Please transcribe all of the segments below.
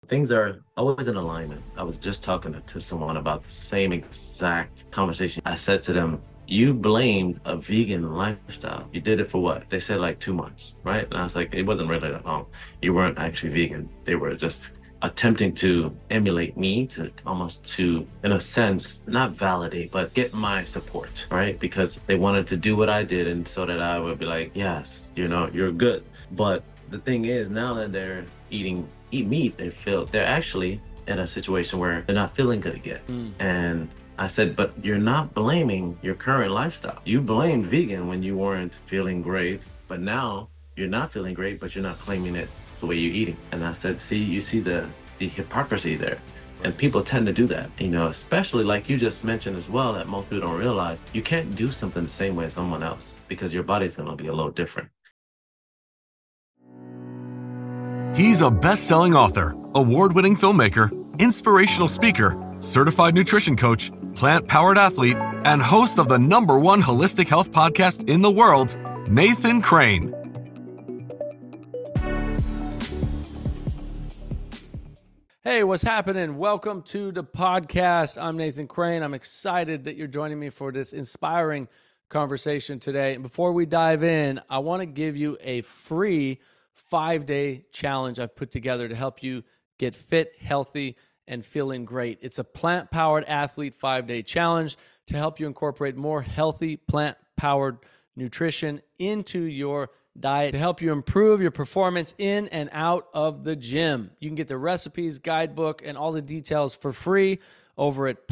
Things are always in alignment. I was just talking to someone about the same exact conversation. I said to them, you blamed a vegan lifestyle. You did it for what? They said like 2 months, right? And I was like, it wasn't really that long. You weren't actually vegan. They were just attempting to emulate me to almost to, in a sense, not validate, but get my support, right? Because they wanted to do what I did and so that I would be like, yes, you're good. But the thing is, now that they're eat meat, they're actually in a situation where they're not feeling good again. And I said, but you're not blaming your current lifestyle. You blamed vegan when you weren't feeling great, but now you're not feeling great, but you're not claiming it the way you're eating. And I said, see, you see the hypocrisy there. And people tend to do that, especially like you just mentioned as well, that most people don't realize you can't do something the same way as someone else because your body's going to be a little different. He's a best-selling author, award-winning filmmaker, inspirational speaker, certified nutrition coach, plant-powered athlete, and host of the #1 holistic health podcast in the world, Nathan Crane. Hey, what's happening? Welcome to the podcast. I'm Nathan Crane. I'm excited that you're joining me for this inspiring conversation today. And before we dive in, I want to give you a free 5-day challenge I've put together to help you get fit, healthy, and feeling great. It's a plant-powered athlete 5-day challenge to help you incorporate more healthy, plant-powered nutrition into your diet to help you improve your performance in and out of the gym. You can get the recipes, guidebook, and all the details for free over at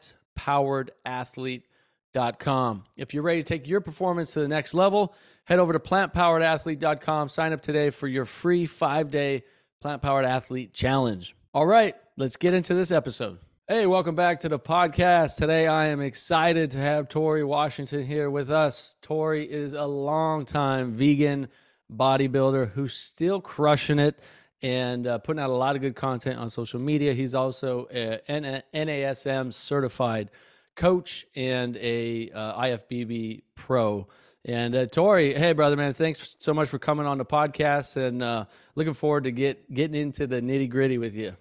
plantpoweredathlete.com. If you're ready to take your performance to the next level, head over to plantpoweredathlete.com. Sign up today for your free 5-day Plant Powered Athlete Challenge. All right, let's get into this episode. Hey, welcome back to the podcast. Today, I am excited to have Tori Washington here with us. Tori is a longtime vegan bodybuilder who's still crushing it and putting out a lot of good content on social media. He's also an NASM certified coach and a IFBB pro. And Tori, hey, brother, man, thanks so much for coming on the podcast and looking forward to getting into the nitty gritty with you.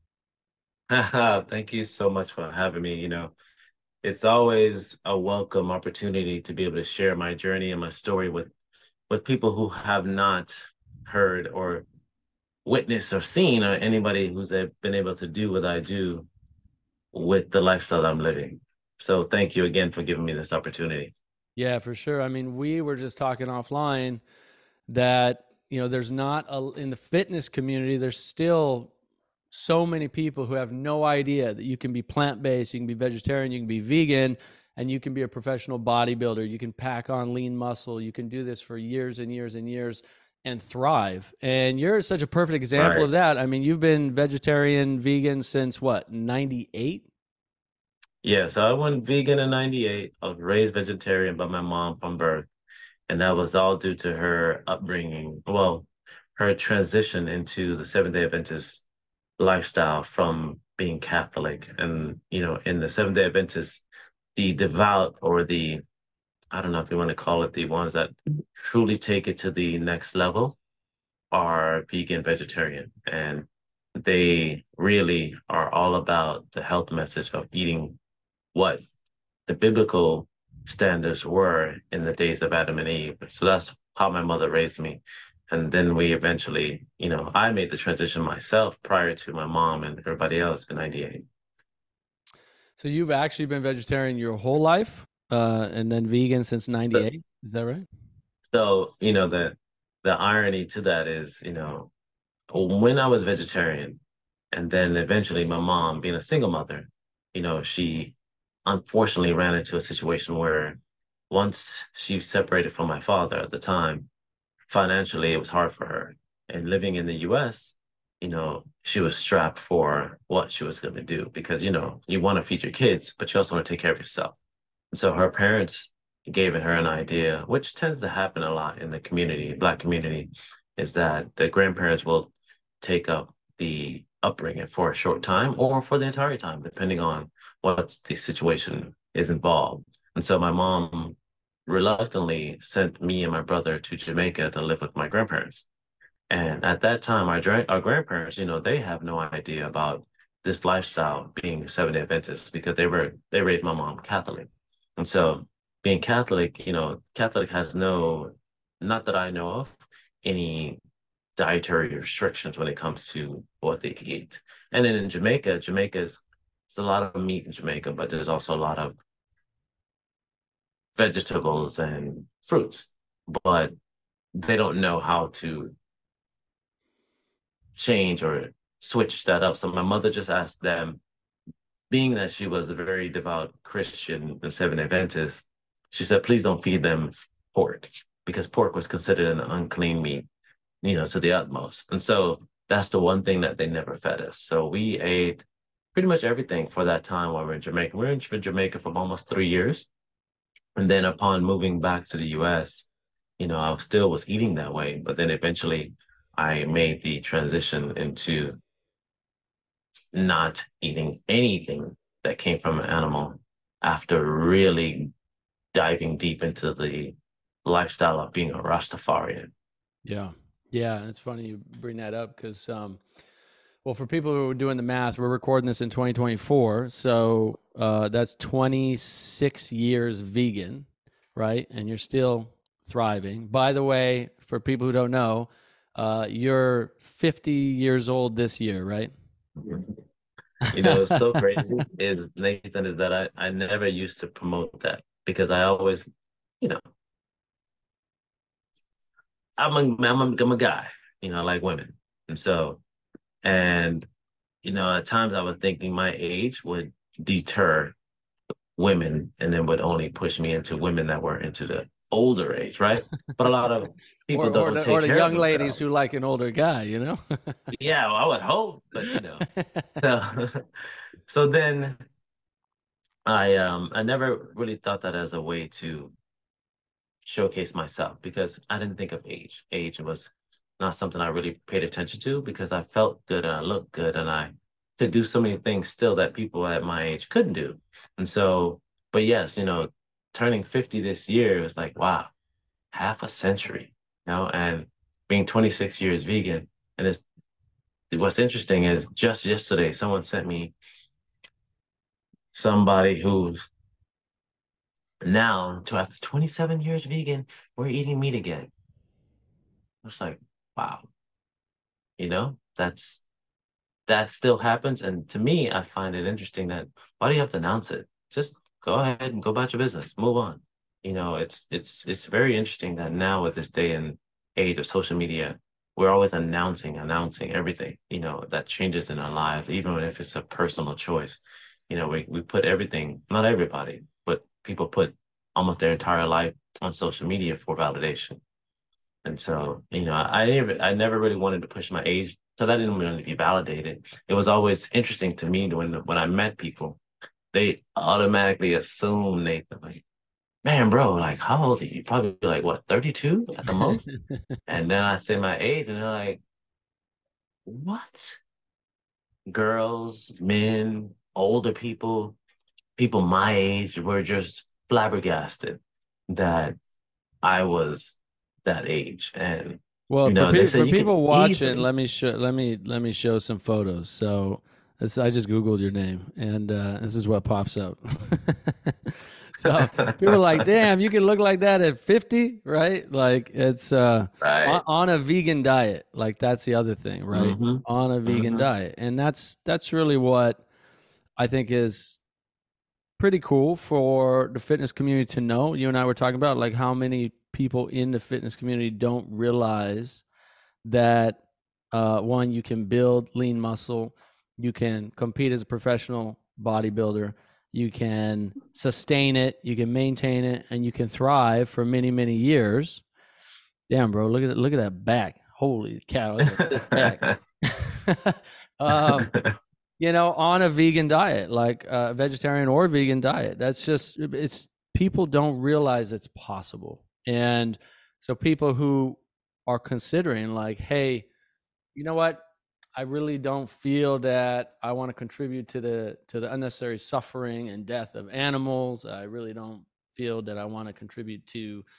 Thank you so much for having me. It's always a welcome opportunity to be able to share my journey and my story with people who have not heard or witnessed or seen, or anybody who's been able to do what I do with the lifestyle I'm living. So thank you again for giving me this opportunity. Yeah, for sure. I mean, we were just talking offline that, there's not in the fitness community, there's still so many people who have no idea that you can be plant-based, you can be vegetarian, you can be vegan, and you can be a professional bodybuilder. You can pack on lean muscle. You can do this for years and years and years and thrive. And you're such a perfect example of that. I mean, you've been vegetarian, vegan since what, 98? Yeah, so I went vegan in 98. I was raised vegetarian by my mom from birth. And that was all due to her upbringing. Well, her transition into the Seventh-day Adventist lifestyle from being Catholic. And, in the Seventh-day Adventist, the devout, or I don't know if you want to call it, the ones that truly take it to the next level, are vegan, vegetarian. And they really are all about the health message of eating what the biblical standards were in the days of Adam and Eve. So that's how my mother raised me. And then we eventually, I made the transition myself prior to my mom and everybody else in 98. So you've actually been vegetarian your whole life and then vegan since 98. Is that right? So, the irony to that is, when I was vegetarian, and then eventually my mom, being a single mother, she unfortunately ran into a situation where once she separated from my father at the time, financially, it was hard for her. And living in the US, she was strapped for what she was going to do because, you want to feed your kids, but you also want to take care of yourself. And so her parents gave her an idea, which tends to happen a lot in the community, Black community, is that the grandparents will take up the upbringing for a short time or for the entire time, depending on what the situation is involved. And so my mom reluctantly sent me and my brother to Jamaica to live with my grandparents. And at that time, our grandparents, they have no idea about this lifestyle being Seventh-day Adventists because they raised my mom Catholic. And so being Catholic, Catholic has not that I know of, any dietary restrictions when it comes to what they eat. And then in Jamaica's it's a lot of meat in Jamaica, but there's also a lot of vegetables and fruits. But they don't know how to change or switch that up. So my mother just asked them, being that she was a very devout Christian and Seventh Adventist, she said, please don't feed them pork because pork was considered an unclean meat, to the utmost. And so that's the one thing that they never fed us. So we ate pretty much everything for that time while we were in Jamaica. We were in Jamaica for almost 3 years. And then upon moving back to the US, I still was eating that way. But then eventually I made the transition into not eating anything that came from an animal after really diving deep into the lifestyle of being a Rastafarian. Yeah. Yeah. It's funny you bring that up because, well, for people who are doing the math, we're recording this in 2024. So that's 26 years vegan, right? And you're still thriving. By the way, for people who don't know, you're 50 years old this year, right? It's so crazy is Nathan is that I never used to promote that because I always, you know, I'm a guy, I like women. And so, and, at times I was thinking my age would deter women and then would only push me into women that were into the older age, right? But a lot of people don't take or the care of young ladies themselves. who like an older guy, Yeah, well, I would hope, but so, so then I never really thought that as a way to showcase myself because I didn't think of age. Age was not something I really paid attention to because I felt good and I looked good and I could do so many things still that people at my age couldn't do. And so, but yes, turning 50 this year is like, wow, half a century, and being 26 years vegan. And what's interesting is just yesterday, someone sent me somebody who's now, to after 27 years vegan, we're eating meat again. It's like, wow, that still happens. And to me, I find it interesting that why do you have to announce it? Just go ahead and go about your business, move on. It's very interesting that now with this day and age of social media, we're always announcing everything, that changes in our lives, even if it's a personal choice. We put everything, not everybody, but people put almost their entire life on social media for validation. And so, I never really wanted to push my age, so that didn't really be validated. It was always interesting to me when I met people, they automatically assume Nathan, like, man, bro, like, how old are you? Probably like what, 32 at the most? And then I say my age, and they're like, what? Girls, men, older people my age were just flabbergasted that I was that age. And Well, they said for you could people watching, easily. let me show some photos. So I just Googled your name, and this is what pops up. So people are like, damn, you can look like that at 50, right? Like it's Right. on a vegan diet. Like that's the other thing, right? Mm-hmm. On a vegan Mm-hmm. diet, and that's really what I think is pretty cool for the fitness community to know. You and I were talking about like how many people in the fitness community don't realize that one, you can build lean muscle, you can compete as a professional bodybuilder, you can sustain it, you can maintain it, and you can thrive for many, many years. Damn, bro, look at that back. Holy cow, that's a thick back. um, on a vegan diet, like a vegetarian or vegan diet. That's just, it's people don't realize it's possible. And so people who are considering like, hey, you know what? I really don't feel that I want to contribute to the unnecessary suffering and death of animals. I really don't feel that I want to contribute to,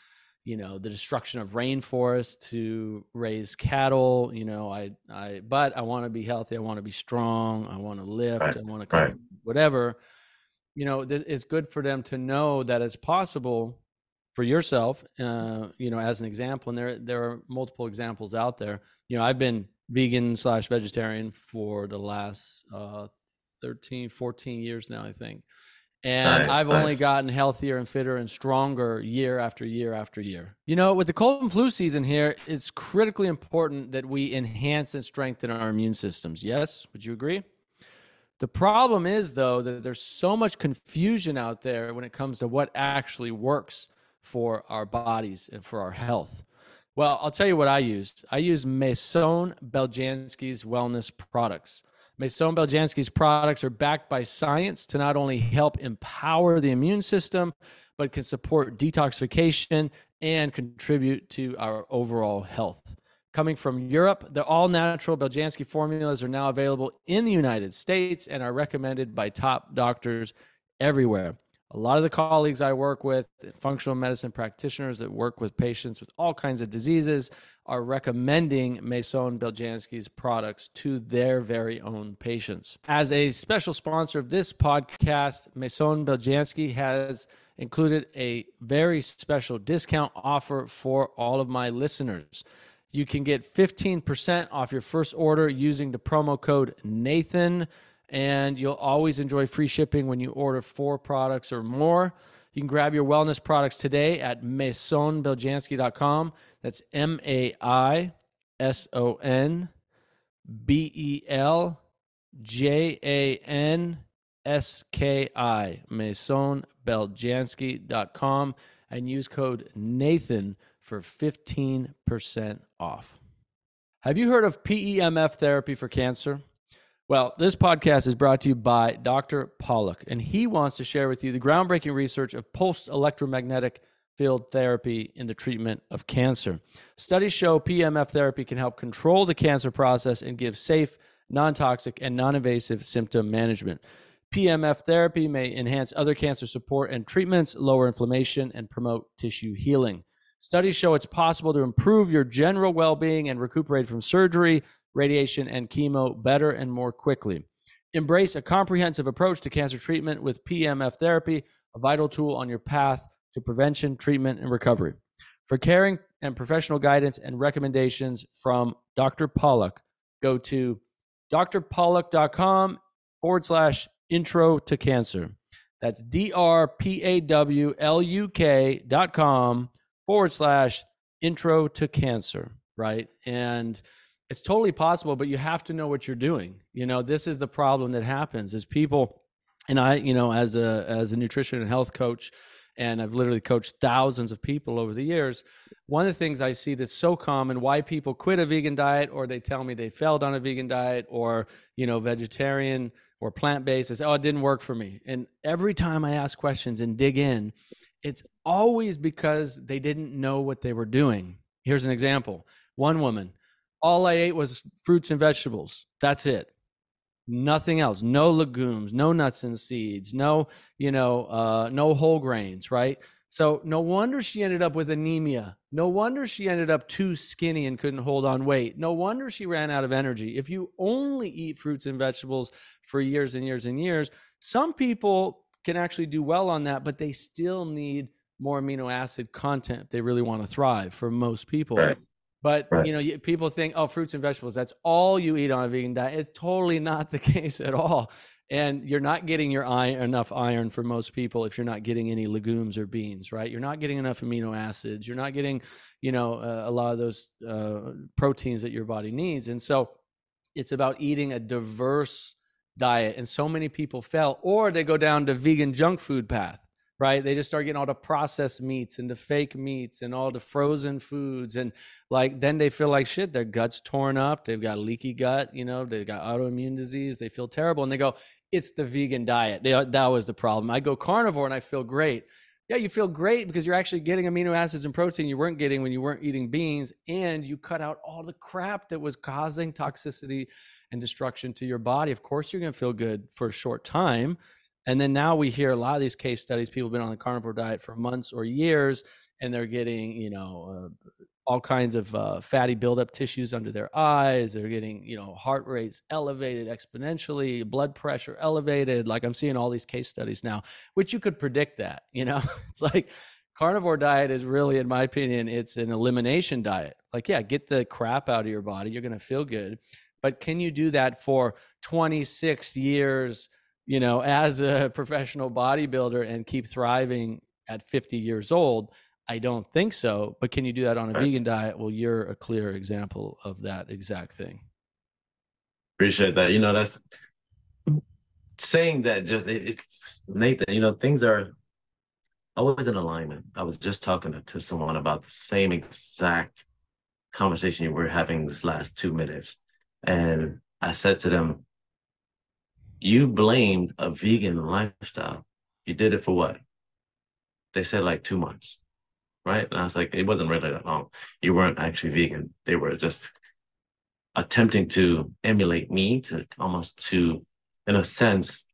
the destruction of rainforests to raise cattle. But I want to be healthy. I want to be strong. I want to lift. Right. I want to Right. whatever. It's good for them to know that it's possible for yourself, as an example. And there are multiple examples out there. I've been vegan/vegetarian for the last 13, 14 years now, I think. And I've only gotten healthier and fitter and stronger year after year after year. With the cold and flu season here, it's critically important that we enhance and strengthen our immune systems. Yes? Would you agree? The problem is, though, that there's so much confusion out there when it comes to what actually works for our bodies and for our health. Well, I'll tell you what I use. I use Maison Beljanski's wellness products. Maison Beljanski's products are backed by science to not only help empower the immune system, but can support detoxification and contribute to our overall health. Coming from Europe, the all-natural Beljanski formulas are now available in the United States and are recommended by top doctors everywhere. A lot of the colleagues I work with, functional medicine practitioners that work with patients with all kinds of diseases, are recommending Maison Beljanski's products to their very own patients. As a special sponsor of this podcast, Maison Beljanski has included a very special discount offer for all of my listeners. You can get 15% off your first order using the promo code Nathan, and you'll always enjoy free shipping when you order 4 products or more. You can grab your wellness products today at MaisonBeljanski.com. That's MaisonBeljanski, MaisonBeljanski.com, and use code Nathan for 15% off. Have you heard of PEMF therapy for cancer? Well, this podcast is brought to you by Dr. Pollack, and he wants to share with you the groundbreaking research of pulsed electromagnetic field therapy in the treatment of cancer. Studies show PEMF therapy can help control the cancer process and give safe, non-toxic, and non-invasive symptom management. PEMF therapy may enhance other cancer support and treatments, lower inflammation, and promote tissue healing. Studies show it's possible to improve your general well-being and recuperate from surgery, radiation, and chemo better and more quickly. Embrace a comprehensive approach to cancer treatment with PEMF therapy, a vital tool on your path to prevention, treatment, and recovery. For caring and professional guidance and recommendations from Dr. Pollack, go to drpollack.com/intro to cancer. That's drpawluk.com/intro to cancer, right? And it's totally possible, but you have to know what you're doing. This is the problem that happens is people, and I, as a nutrition and health coach, and I've literally coached thousands of people over the years. One of the things I see that's so common, why people quit a vegan diet, or they tell me they failed on a vegan diet, or, vegetarian or plant-based, is, it didn't work for me. And every time I ask questions and dig in, it's always because they didn't know what they were doing. Here's an example. One woman, all I ate was fruits and vegetables. That's it. Nothing else. No legumes, no nuts and seeds, no whole grains, right? So no wonder she ended up with anemia. No wonder she ended up too skinny and couldn't hold on weight. No wonder she ran out of energy. If you only eat fruits and vegetables for years and years and years, some people can actually do well on that, but they still need more amino acid content if they really want to thrive, for most people. Right. But, people think, fruits and vegetables, that's all you eat on a vegan diet. It's totally not the case at all. And you're not getting enough iron for most people if you're not getting any legumes or beans, right? You're not getting enough amino acids. You're not getting, a lot of those proteins that your body needs. And so it's about eating a diverse diet. And so many people fail, or they go down the vegan junk food path. Right? They just start getting all the processed meats and the fake meats and all the frozen foods. And then they feel like shit, their gut's torn up. They've got leaky gut, they've got autoimmune disease. They feel terrible. And they go, it's the vegan diet. That was the problem. I go carnivore and I feel great. Yeah, you feel great because you're actually getting amino acids and protein you weren't getting when you weren't eating beans. And you cut out all the crap that was causing toxicity and destruction to your body. Of course, you're going to feel good for a short time. And then now we hear a lot of these case studies. People have been on the carnivore diet for months or years, and they're getting, all kinds of fatty buildup tissues under their eyes. They're getting, heart rates elevated exponentially, blood pressure elevated. Like I'm seeing all these case studies now, which you could predict that, it's like carnivore diet is really, in my opinion, it's an elimination diet. Like, yeah, get the crap out of your body. You're going to feel good. But can you do that for 26 years, as a professional bodybuilder and keep thriving at 50 years old? I don't think so. But can you do that on a vegan diet? Well, you're a clear example of that exact thing. Appreciate that. That's saying that it's Nathan, things are always in alignment. I was just talking to someone about the same exact conversation we're having this last 2 minutes. And I said to them, you blamed a vegan lifestyle. You did it for what? They said like 2 months, right? And I was like, it wasn't really that long. You weren't actually vegan. They were just attempting to emulate me in a sense,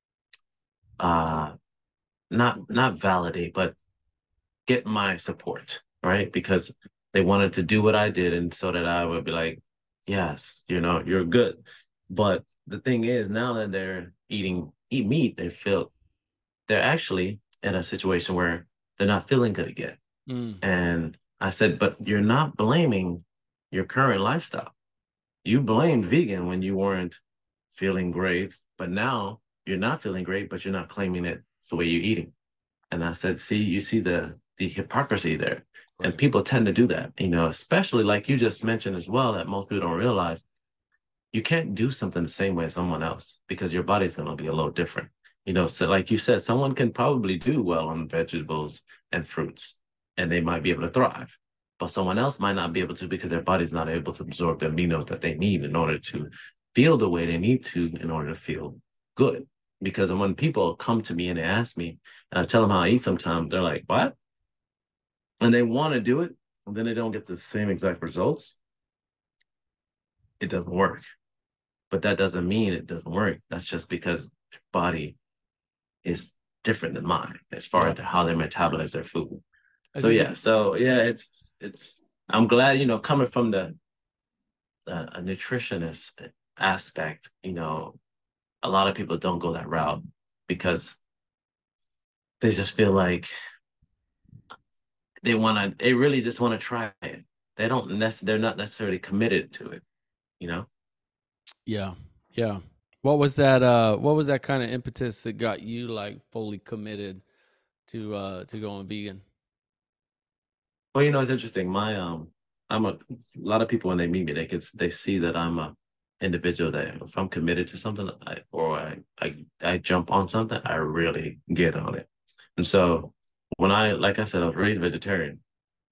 not validate, but get my support, right? Because they wanted to do what I did, and so that I would be like, yes, you're good. But the thing is, now that they're eat meat, they're actually in a situation where they're not feeling good again. And I said, but you're not blaming your current lifestyle. You blamed vegan when you weren't feeling great, but now you're not feeling great, but you're not claiming it the way you're eating. And I said, see, you see the hypocrisy there. Right. And people tend to do that, especially like you just mentioned as well, that most people don't realize. You can't do something the same way as someone else because your body's going to be a little different. So like you said, someone can probably do well on vegetables and fruits, and they might be able to thrive. But someone else might not be able to because their body's not able to absorb the aminos that they need in order to feel the way they need to in order to feel good. Because when people come to me and they ask me, and I tell them how I eat sometimes, they're like, what? And they want to do it, and then they don't get the same exact results. It doesn't work. But that doesn't mean it doesn't work. That's just because their body is different than mine as far as how they metabolize their food. It's I'm glad, coming from a nutritionist aspect, a lot of people don't go that route because they just feel like they really just want to try it. They're not necessarily committed to it, Yeah. Yeah. What was that kind of impetus that got you like fully committed to going vegan? Well, it's interesting. I'm a lot of people when they meet me, they see that I'm a individual that if I'm committed to something, I jump on something, I really get on it. And so like I said, I was raised vegetarian,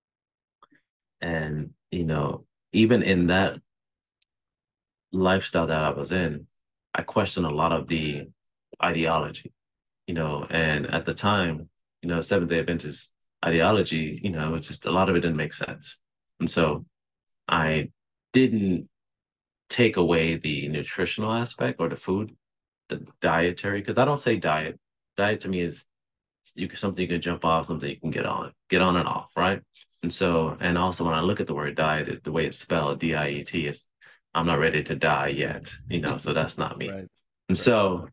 and even in that lifestyle that I was in, I questioned a lot of the ideology, and at the time, Seventh-day Adventist ideology, it's just a lot of it didn't make sense. And so I didn't take away the nutritional aspect or the food, the dietary, because I don't say diet. Diet to me is something you can jump off, something you can get on and off, right? And so, and also when I look at the word diet, the way it's spelled, D-I-E-T, I'm not ready to die yet, so that's not me. Right. And so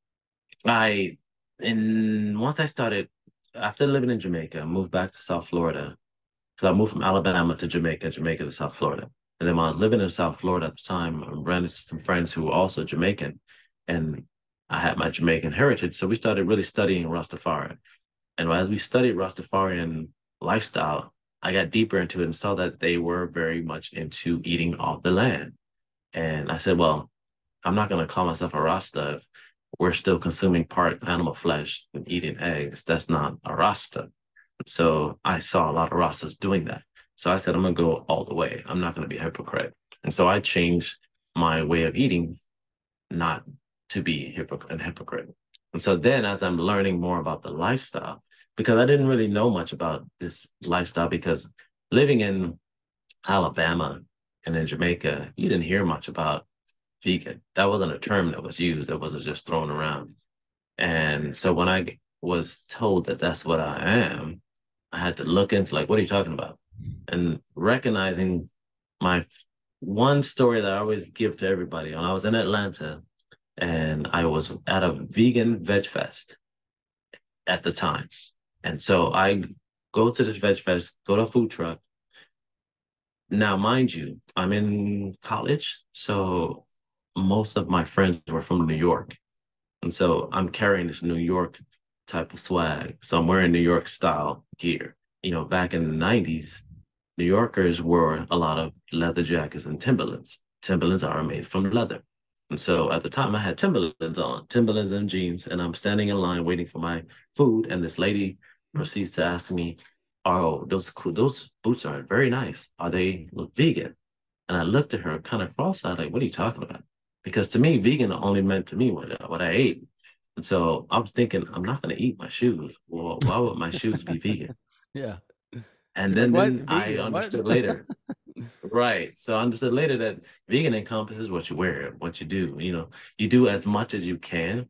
once I started, after living in Jamaica, I moved back to South Florida. So I moved from Alabama to Jamaica to South Florida. And then when I was living in South Florida at the time, I ran into some friends who were also Jamaican, and I had my Jamaican heritage. So we started really studying Rastafari. And as we studied Rastafarian lifestyle, I got deeper into it and saw that they were very much into eating off the land. And I said, well, I'm not going to call myself a Rasta if we're still consuming part animal flesh and eating eggs. That's not a Rasta. So I saw a lot of Rastas doing that. So I said, I'm going to go all the way. I'm not going to be a hypocrite. And so I changed my way of eating, not to be a hypocrite. And so then as I'm learning more about the lifestyle, because I didn't really know much about this lifestyle, because living in Alabama and in Jamaica, you didn't hear much about vegan. That wasn't a term that was used. That wasn't just thrown around. And so when I was told that that's what I am, I had to look into like, what are you talking about? And recognizing my one story that I always give to everybody. When I was in Atlanta and I was at a vegan veg fest at the time. And so I go to this veg fest, go to a food truck. Now, mind you, I'm in college, so most of my friends were from New York. And so I'm carrying this New York type of swag. So I'm wearing New York style gear. Back in the 90s, New Yorkers wore a lot of leather jackets and Timberlands. Timberlands are made from leather. And so at the time I had Timberlands on, Timberlands and jeans, and I'm standing in line waiting for my food. And this lady proceeds to ask me, "Oh, those boots are very nice. Are they vegan?" And I looked at her kind of cross-eyed, like, "What are you talking about?" Because to me, vegan only meant to me what I ate. And so I was thinking, I'm not going to eat my shoes. Well, why would my shoes be vegan? Yeah. And You're like, then, what? then I Vegan? What? understood later. Right. So I understood later that vegan encompasses what you wear, what you do. You do as much as you can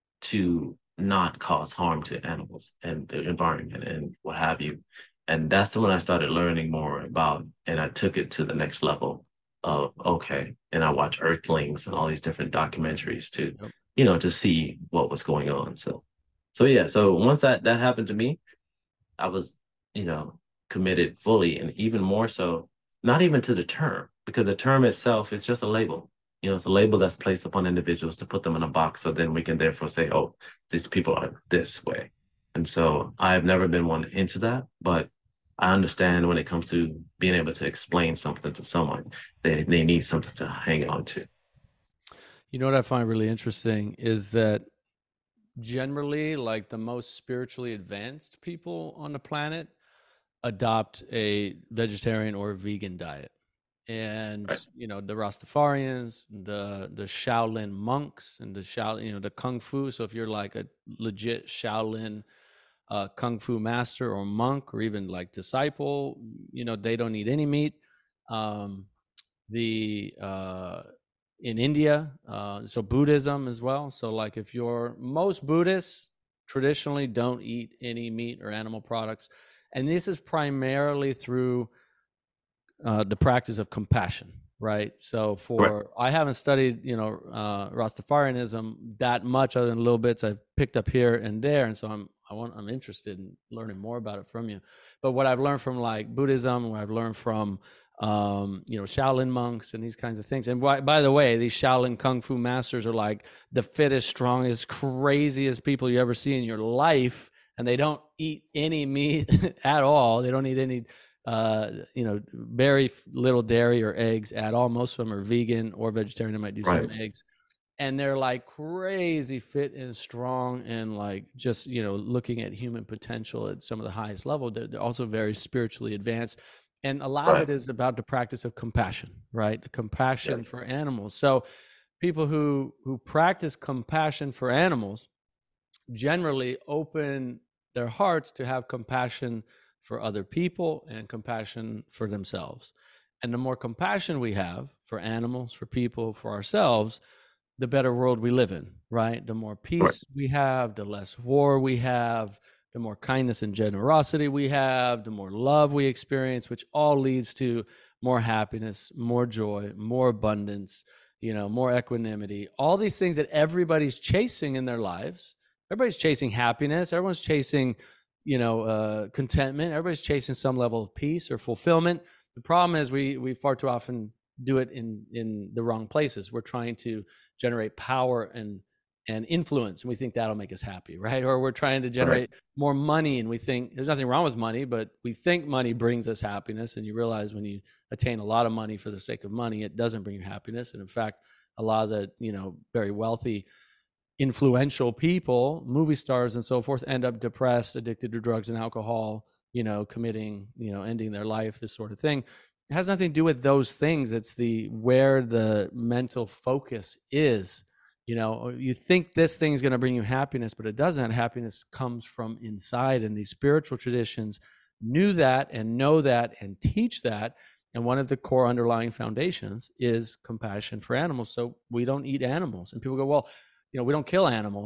to not cause harm to animals and the environment and what have you. And that's when I started learning more about, and I took it to the next level of, okay. And I watched Earthlings and all these different documentaries Yep. to see what was going on. So yeah. So once that happened to me, I was, you know, committed fully, and even more so, not even to the term, because the term itself is just a label. It's a label that's placed upon individuals to put them in a box. So then we can therefore say, oh, these people are this way. And so I've never been one into that, but I understand when it comes to being able to explain something to someone, they need something to hang on to. You know what I find really interesting is that generally, like the most spiritually advanced people on the planet adopt a vegetarian or vegan diet. And Right. the Rastafarians, the Shaolin monks, and the Shaolin, the Kung Fu. So if you're like a legit Shaolin Kung Fu master or monk or even like disciple, they don't eat any meat. Um, the In India, so Buddhism as well. So like if you're most Buddhists traditionally don't eat any meat or animal products, and this is primarily through the practice of compassion, right? So Right. I haven't studied Rastafarianism that much, other than little bits I've picked up here and there, and so I'm interested in learning more about it from you. But what I've learned from like Buddhism, what I've learned from Shaolin monks and these kinds of things. And by the way, these Shaolin Kung Fu masters are like the fittest, strongest, craziest people you ever see in your life, and they don't eat any meat at all. They don't eat any very little dairy or eggs at all. Most of them are vegan or vegetarian. They might do some Right. eggs. And they're like crazy fit and strong and like just, looking at human potential at some of the highest level. They're also very spiritually advanced. And a lot of Right. it is about the practice of compassion, right? The compassion Yep. for animals. So people who practice compassion for animals generally open their hearts to have compassion for other people and compassion for themselves. And the more compassion we have for animals, for people, for ourselves, the better world we live in, right? The more Right. peace we have, the less war we have, the more kindness and generosity we have, the more love we experience, which all leads to more happiness, more joy, more abundance, more equanimity, all these things that everybody's chasing in their lives. Everybody's chasing happiness. Everyone's chasing, contentment. Everybody's chasing some level of peace or fulfillment. The problem is we far too often do it in the wrong places. We're trying to generate power and influence, and we think that'll make us happy, right? Or we're trying to Right. generate more money, and we think there's nothing wrong with money, but we think money brings us happiness. And you realize when you attain a lot of money for the sake of money, it doesn't bring you happiness. And in fact, a lot of the very wealthy, influential people, movie stars and so forth, end up depressed, addicted to drugs and alcohol, committing, ending their life, this sort of thing. It has nothing to do with those things. It's where the mental focus is. You think this thing is going to bring you happiness, but it doesn't. Happiness comes from inside, and these spiritual traditions knew that and know that and teach that. And one of the core underlying foundations is compassion for animals. So we don't eat animals. And people go, well, we don't kill animals.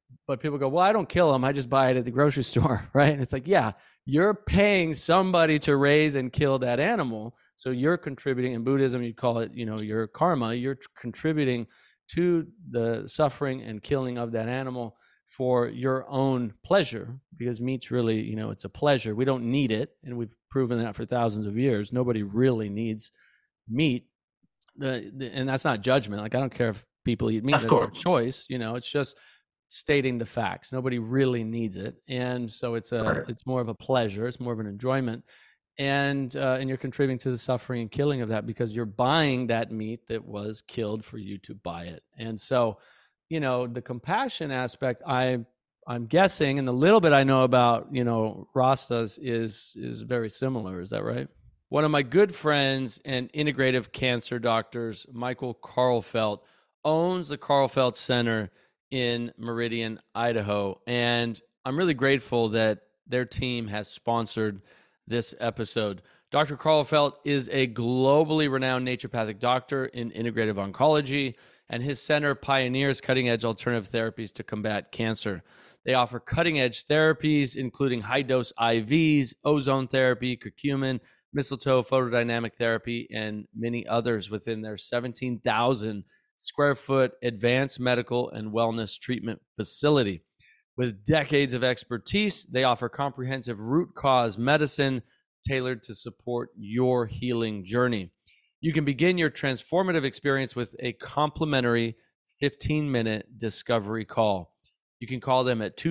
But people go, well, I don't kill them. I just buy it at the grocery store, right? And it's like, yeah, you're paying somebody to raise and kill that animal. So you're contributing. In Buddhism, you call it, your karma. You're contributing to the suffering and killing of that animal for your own pleasure, because meat's really, it's a pleasure. We don't need it. And we've proven that for thousands of years. Nobody really needs meat. And that's not judgment. Like, I don't care if people eat meat. Of That's course. their choice. It's just stating the facts. Nobody really needs it. And so it's more of a pleasure. It's more of an enjoyment. And you're contributing to the suffering and killing of that, because you're buying that meat that was killed for you to buy it. And so, the compassion aspect, I'm guessing, and the little bit I know about, Rastas is very similar. Is that right? One of my good friends and integrative cancer doctors, Michael Karlfeldt, owns the Karlfeldt Center in Meridian, Idaho. And I'm really grateful that their team has sponsored this episode. Dr. Karlfeldt is a globally renowned naturopathic doctor in integrative oncology, and his center pioneers cutting-edge alternative therapies to combat cancer. They offer cutting-edge therapies, including high-dose IVs, ozone therapy, curcumin, mistletoe, photodynamic therapy, and many others within their 17,000 square foot advanced medical and wellness treatment facility. With decades of expertise, they offer comprehensive root cause medicine tailored to support your healing journey. You can begin your transformative experience with a complimentary 15-minute discovery call. You can call them at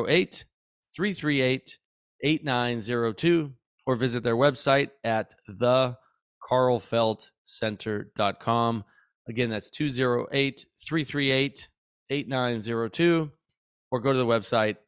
208-338-8902 or visit their website at thekarlfeldtcenter.com. Again, that's 208-338-8902, or go to the website,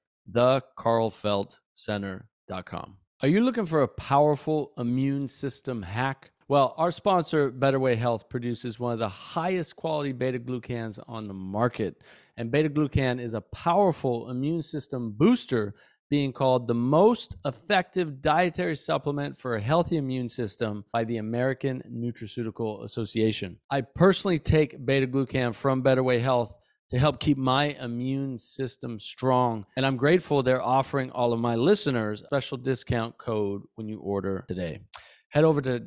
thekarlfeldtcenter.com. Are you looking for a powerful immune system hack? Well, our sponsor, Better Way Health, produces one of the highest quality beta-glucans on the market. And beta-glucan is a powerful immune system booster, being called the most effective dietary supplement for a healthy immune system by the American Nutraceutical Association. I personally take beta-glucan from Better Way Health to help keep my immune system strong. And I'm grateful they're offering all of my listeners a special discount code when you order today. Head over to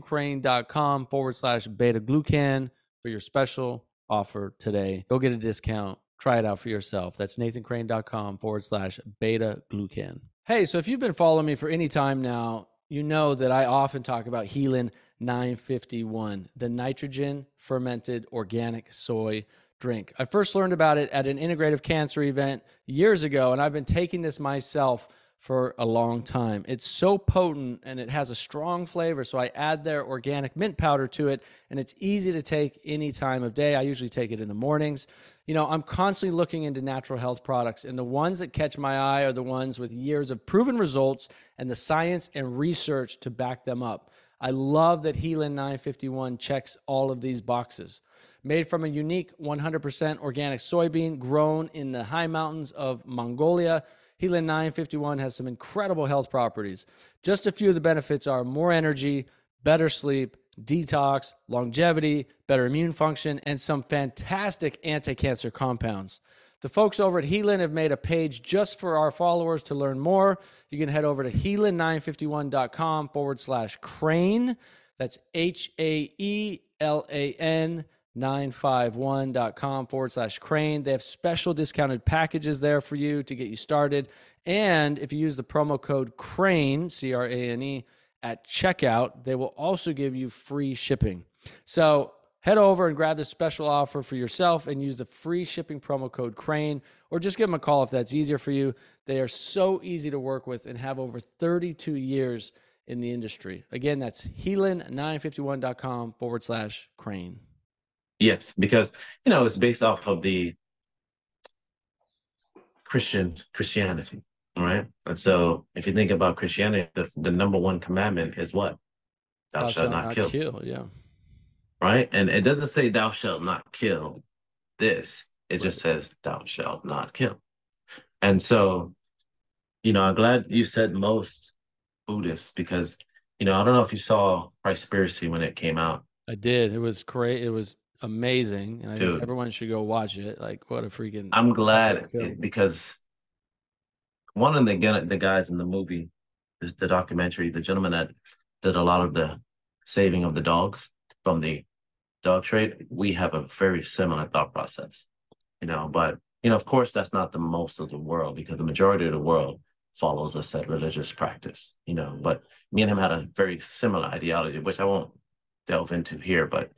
nathancrane.com/beta-glucan for your special offer today. Go get a discount. Try it out for yourself. That's nathancrane.com/beta-glucan. Hey, so if you've been following me for any time now, you know that I often talk about Helin 951, the nitrogen fermented organic soy drink. I first learned about it at an integrative cancer event years ago, and I've been taking this myself for a long time. It's so potent and it has a strong flavor, so I add their organic mint powder to it, and it's easy to take any time of day. I usually take it in the mornings. I'm constantly looking into natural health products, and the ones that catch my eye are the ones with years of proven results and the science and research to back them up. I love that Helin 951 checks all of these boxes. Made from a unique 100% organic soybean grown in the high mountains of Mongolia, Helin 951 has some incredible health properties. Just a few of the benefits are more energy, better sleep, detox, longevity, better immune function, and some fantastic anti-cancer compounds. The folks over at Helin have made a page just for our followers to learn more. You can head over to helin951.com/crane. That's HAELAN 951.com/crane. They have special discounted packages there for you to get you started. And if you use the promo code CRANE, CRANE, at checkout, they will also give you free shipping. So head over and grab this special offer for yourself and use the free shipping promo code CRANE, or just give them a call if that's easier for you. They are so easy to work with and have over 32 years in the industry. Again, that's helin951.com/crane. Yes, because it's based off of the Christianity, right? And so if you think about Christianity, the number one commandment is what? Thou shalt not kill. Yeah. Right? And it doesn't say thou shalt not kill this. It just says thou shalt not kill. And so, I'm glad you said most Buddhists, because, I don't know if you saw Christspiracy when it came out. I did. It was great. It was amazing, and I think Dude, everyone should go watch it. Like, what a freaking I'm epic glad film. because one of the guys in the movie, the documentary, the gentleman that did a lot of the saving of the dogs from the dog trade, we have a very similar thought process, but of course that's not the most of the world because the majority of the world follows a set religious practice, but me and him had a very similar ideology, which I won't delve into here, but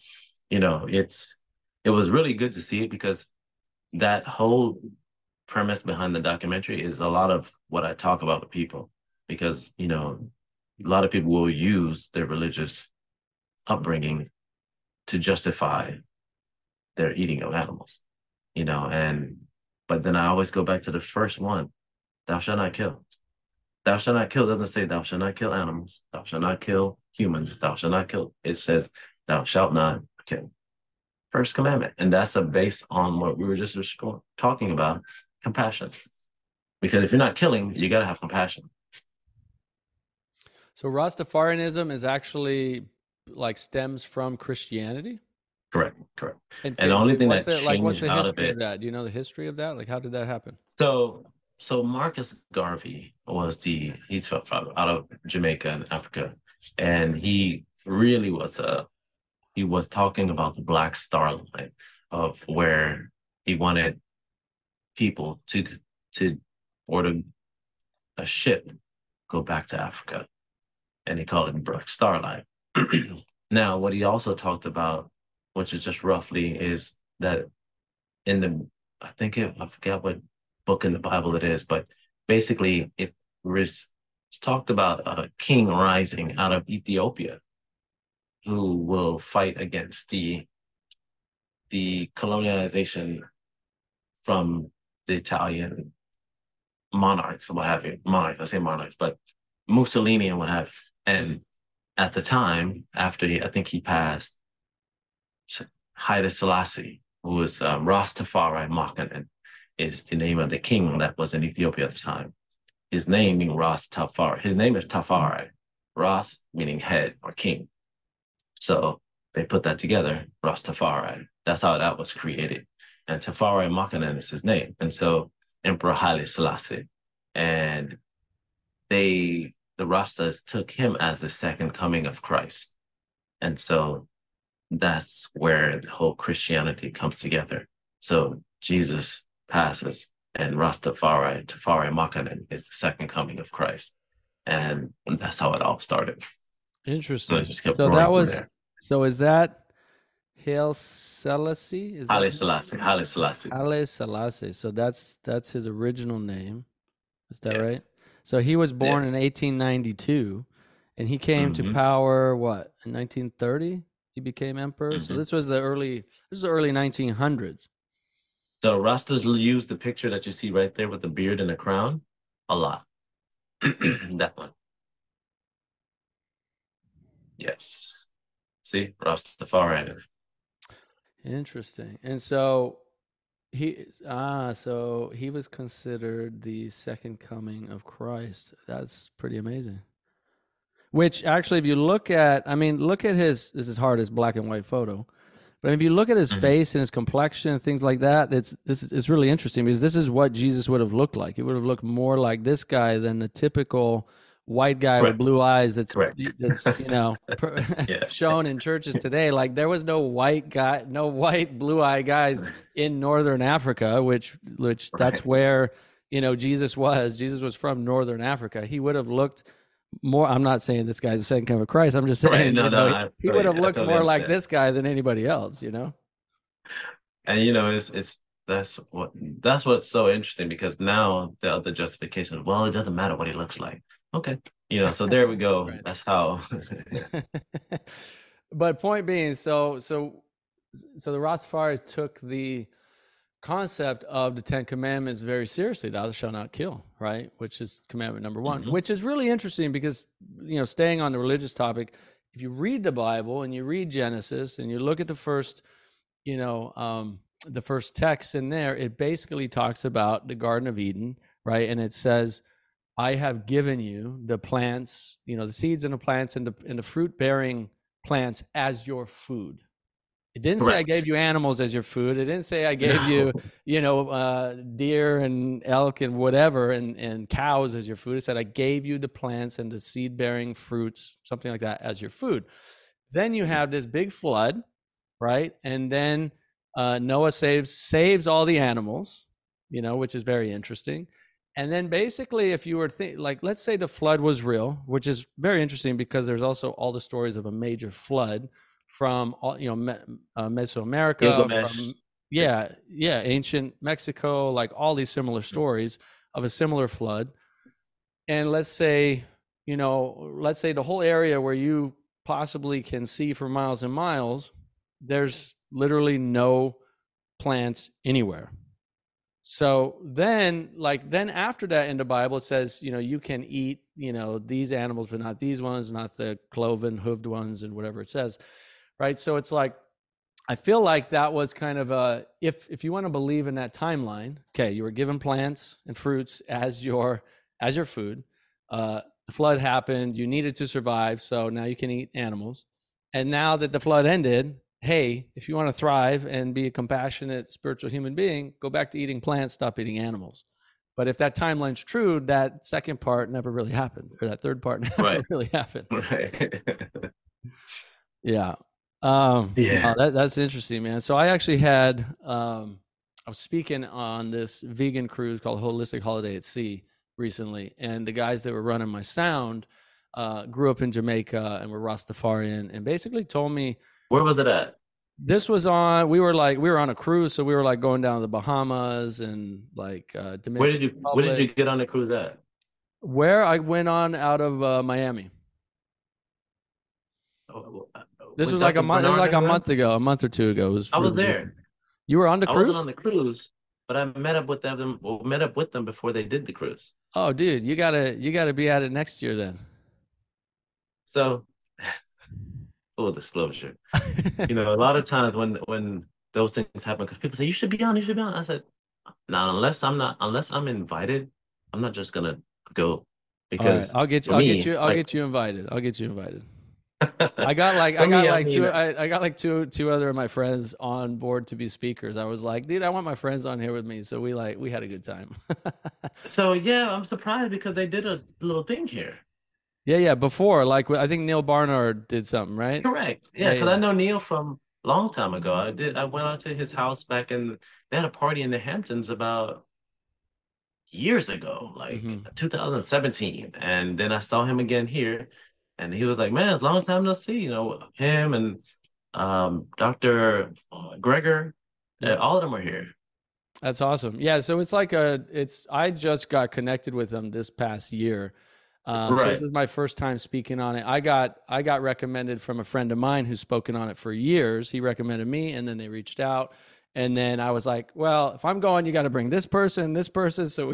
it was really good to see it because that whole premise behind the documentary is a lot of what I talk about with people because, a lot of people will use their religious upbringing to justify their eating of animals, but then I always go back to the first one, thou shalt not kill. Thou shalt not kill doesn't say thou shalt not kill animals, thou shalt not kill humans, thou shalt not kill. It says thou shalt not kill. First commandment. And that's based on what we were just talking about, compassion. Because if you're not killing, you got to have compassion. So Rastafarianism is actually like stems from Christianity? Correct. And the only thing what's that what's changed the out of history of it. that? Do you know the history of that? Like, how did that happen? So Marcus Garvey he's from out of Jamaica and Africa. And he really he was talking about the Black Star Line of where he wanted people to order a ship go back to Africa, and he called it Black Star Line. Now, what he also talked about, which is just roughly, is that I forget what book in the Bible it is, but basically it was talked about a king rising out of Ethiopia who will fight against the colonialization from the Italian monarchs, what have you. I say monarchs, but Mussolini and what have you. And at the time, after I think he passed, Haile Selassie, who was Rastafari Makanen, is the name of the king that was in Ethiopia at the time. His name means Rastafari. His name is Tafari. Ras meaning head or king. So they put that together, Rastafari. That's how that was created. And Tafari Makanen is his name. And so Emperor Haile Selassie. And the Rastas took him as the second coming of Christ. And so that's where the whole Christianity comes together. So Jesus passes and Tafari Makanen is the second coming of Christ. And that's how it all started. Interesting. And it just kept So growing that from was, there. so is that Haile Selassie? Is Haile that Selassie. Haile Selassie. Haile Selassie. So that's his original name. Is that Yeah. right? So he was born Yeah. in 1892, and he came to power what, in 1930? He became emperor. So this was the early 1900s. So Rastas use the picture that you see right there with the beard and the crown a lot. That one. Yes. See, Rastafari. Interesting. And so he was considered the second coming of Christ. That's pretty amazing. Which actually, if you look at his, this is hard as black and white photo, but if you look at his face and his complexion and things like that, it's really interesting because this is what Jesus would have looked like. He would have looked more like this guy than the typical white guy with blue eyes that's shown in churches today. Like, there was no white blue eye guys in Northern Africa, which that's where Jesus was from Northern Africa. He would have looked more. I'm not saying this guy's the second coming of Christ. I'm just saying he would have looked more like this guy than anybody else, And that's what's so interesting, because now the other justification is, well, it doesn't matter what he looks like. Okay. So there we go. Right. That's how. But point being, so the Rastafaris took the concept of the 10 Commandments very seriously. Thou shalt not kill, right? Which is commandment number 1, which is really interesting because, staying on the religious topic, if you read the Bible and you read Genesis and you look at the first, the first text in there, it basically talks about the Garden of Eden, right? And it says, I have given you the plants, the seeds and the plants and the fruit-bearing plants as your food, It didn't say I Correct. gave you animals as your food. It didn't say I gave you, deer and elk and whatever and cows as your food. It said I gave you the plants and the seed-bearing fruits, something like that, as your food. Then you have this big flood, right? And then Noah saves all the animals, which is very interesting. And then basically, if you were like, let's say the flood was real, which is very interesting because there's also all the stories of a major flood from all, Mesoamerica, Gilgamesh. from ancient Mexico, like all these similar stories of a similar flood. And let's say the whole area where you possibly can see for miles and miles, there's literally no plants anywhere. So then after that in the Bible, it says, you can eat, these animals, but not these ones, not the cloven hooved ones and whatever it says. Right. So it's like, I feel like that was kind of if you want to believe in that timeline, okay, you were given plants and fruits as your food. The flood happened, you needed to survive. So now you can eat animals. And now that the flood ended, hey, if you want to thrive and be a compassionate spiritual human being, go back to eating plants, stop eating animals. But if that timeline's true, that second part never really happened, or that third part never really happened. Right. Yeah. Yeah. That's interesting, man. So I actually had, I was speaking on this vegan cruise called Holistic Holiday at Sea recently. And the guys that were running my sound grew up in Jamaica and were Rastafarian, and basically told me, Where was it at? this was on, we were on a cruise. So we were like going down to the Bahamas and like Dominican Where did you get on the cruise at? Where I went on out of Miami. This was like a month. It was like a month ago, a month or two ago. I was there. You were on the cruise? I wasn't on the cruise, but I met up with them before they did the cruise. Oh, dude, you gotta be at it next year then. So, full disclosure, a lot of times when those things happen, because people say you should be on. I said, now unless I'm invited, I'm not just gonna go, because I'll get you invited. I got like two other of my friends on board to be speakers. I was like, dude, I want my friends on here with me. So we had a good time. So yeah, I'm surprised because they did a little thing here. Yeah. Before, like, I think Neil Barnard did something, right? Correct. Yeah, because I know Neil from a long time ago. I went out to his house they had a party in the Hamptons about years ago, like 2017. And then I saw him again here, and he was like, man, it's a long time no see. Him and Dr. Gregor, all of them are here. That's awesome. Yeah, so it's like I just got connected with them this past year. So this is my first time speaking on it. I got recommended from a friend of mine who's spoken on it for years. He recommended me, and then they reached out. And then I was like, well, if I'm going, you got to bring this person. So,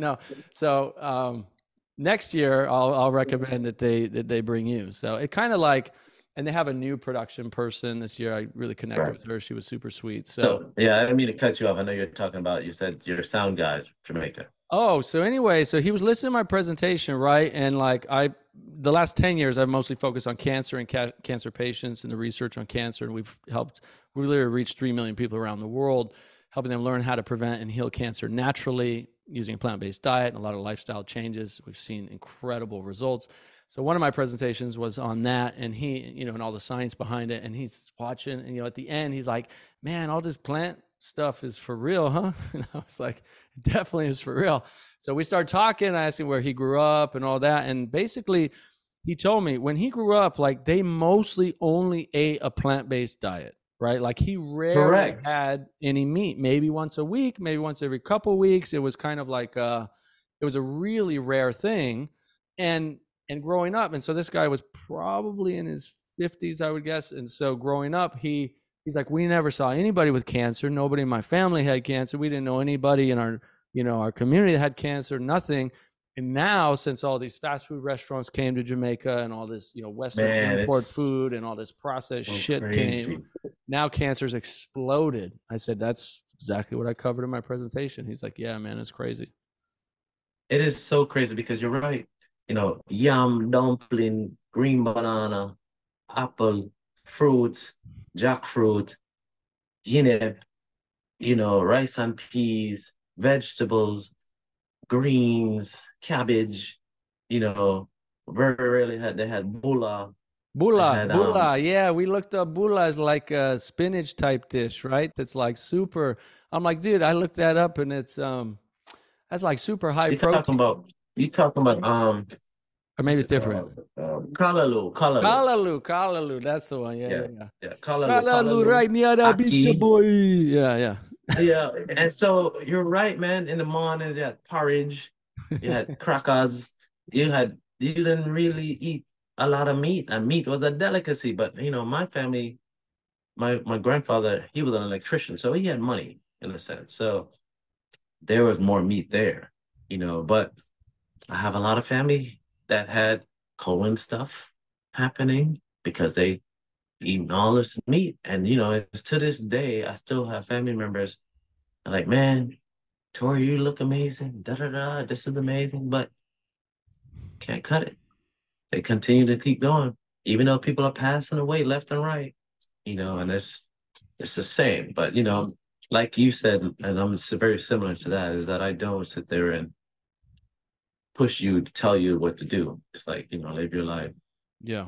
next year I'll recommend that they bring you. So it kind of like, and they have a new production person this year. I really connected with her. She was super sweet. So yeah, I didn't mean to cut you off. I know you're talking about, you said your sound guys, Jamaica. Oh, so anyway, so he was listening to my presentation, right? And like the last 10 years, I've mostly focused on cancer and cancer patients and the research on cancer. And we've literally reached 3 million people around the world, helping them learn how to prevent and heal cancer naturally using a plant-based diet and a lot of lifestyle changes. We've seen incredible results. So one of my presentations was on that, and he, and all the science behind it. And he's watching, and at the end, he's like, man, all this plant stuff is for real, huh? And I was like, it definitely is for real. So we started talking. I asked him where he grew up and all that. And basically, he told me when he grew up, like, they mostly only ate a plant-based diet, right? Like, he rarely had any meat, maybe once a week, maybe once every couple of weeks. It was kind of like it was a really rare thing. And growing up, and so this guy was probably in his 50s, I would guess. And so growing up, he's like, we never saw anybody with cancer. Nobody in my family had cancer. We didn't know anybody in our community that had cancer, nothing. And now, since all these fast food restaurants came to Jamaica and all this, Western import food and all this processed shit came, now cancer's exploded. I said, that's exactly what I covered in my presentation. He's like, yeah, man, it's crazy. It is so crazy because you're right. Yam, dumpling, green banana, apple, fruits, jackfruit, guinea, rice and peas, vegetables, greens, cabbage, you know, very rarely they had bulla. They Bula, had bula. Yeah, we looked up bula as like a spinach type dish, right? That's like super. I'm like, dude, I looked that up and it's that's like super high protein. you talking about Or maybe what's it's it different. called? Kalaloo. Kalaloo. That's the one. Yeah, yeah, Yeah, yeah. yeah, Kalaloo Kalaloo, right near the beach, Aki. boy. Yeah, yeah. Yeah, and so you're right, man. In the morning, you had porridge, you had crackers, you didn't really eat a lot of meat, and meat was a delicacy. But my family, my grandfather, he was an electrician, so he had money in a sense. So there was more meat there, But I have a lot of family that had colon stuff happening because they eating all this meat, and to this day, I still have family members like, man, Tori, you look amazing. Da da da. This is amazing, but can't cut it. They continue to keep going, even though people are passing away left and right. And it's the same. But like you said, and I'm very similar to that, is that I don't sit there and push you to tell you what to do. It's like live your life. Yeah.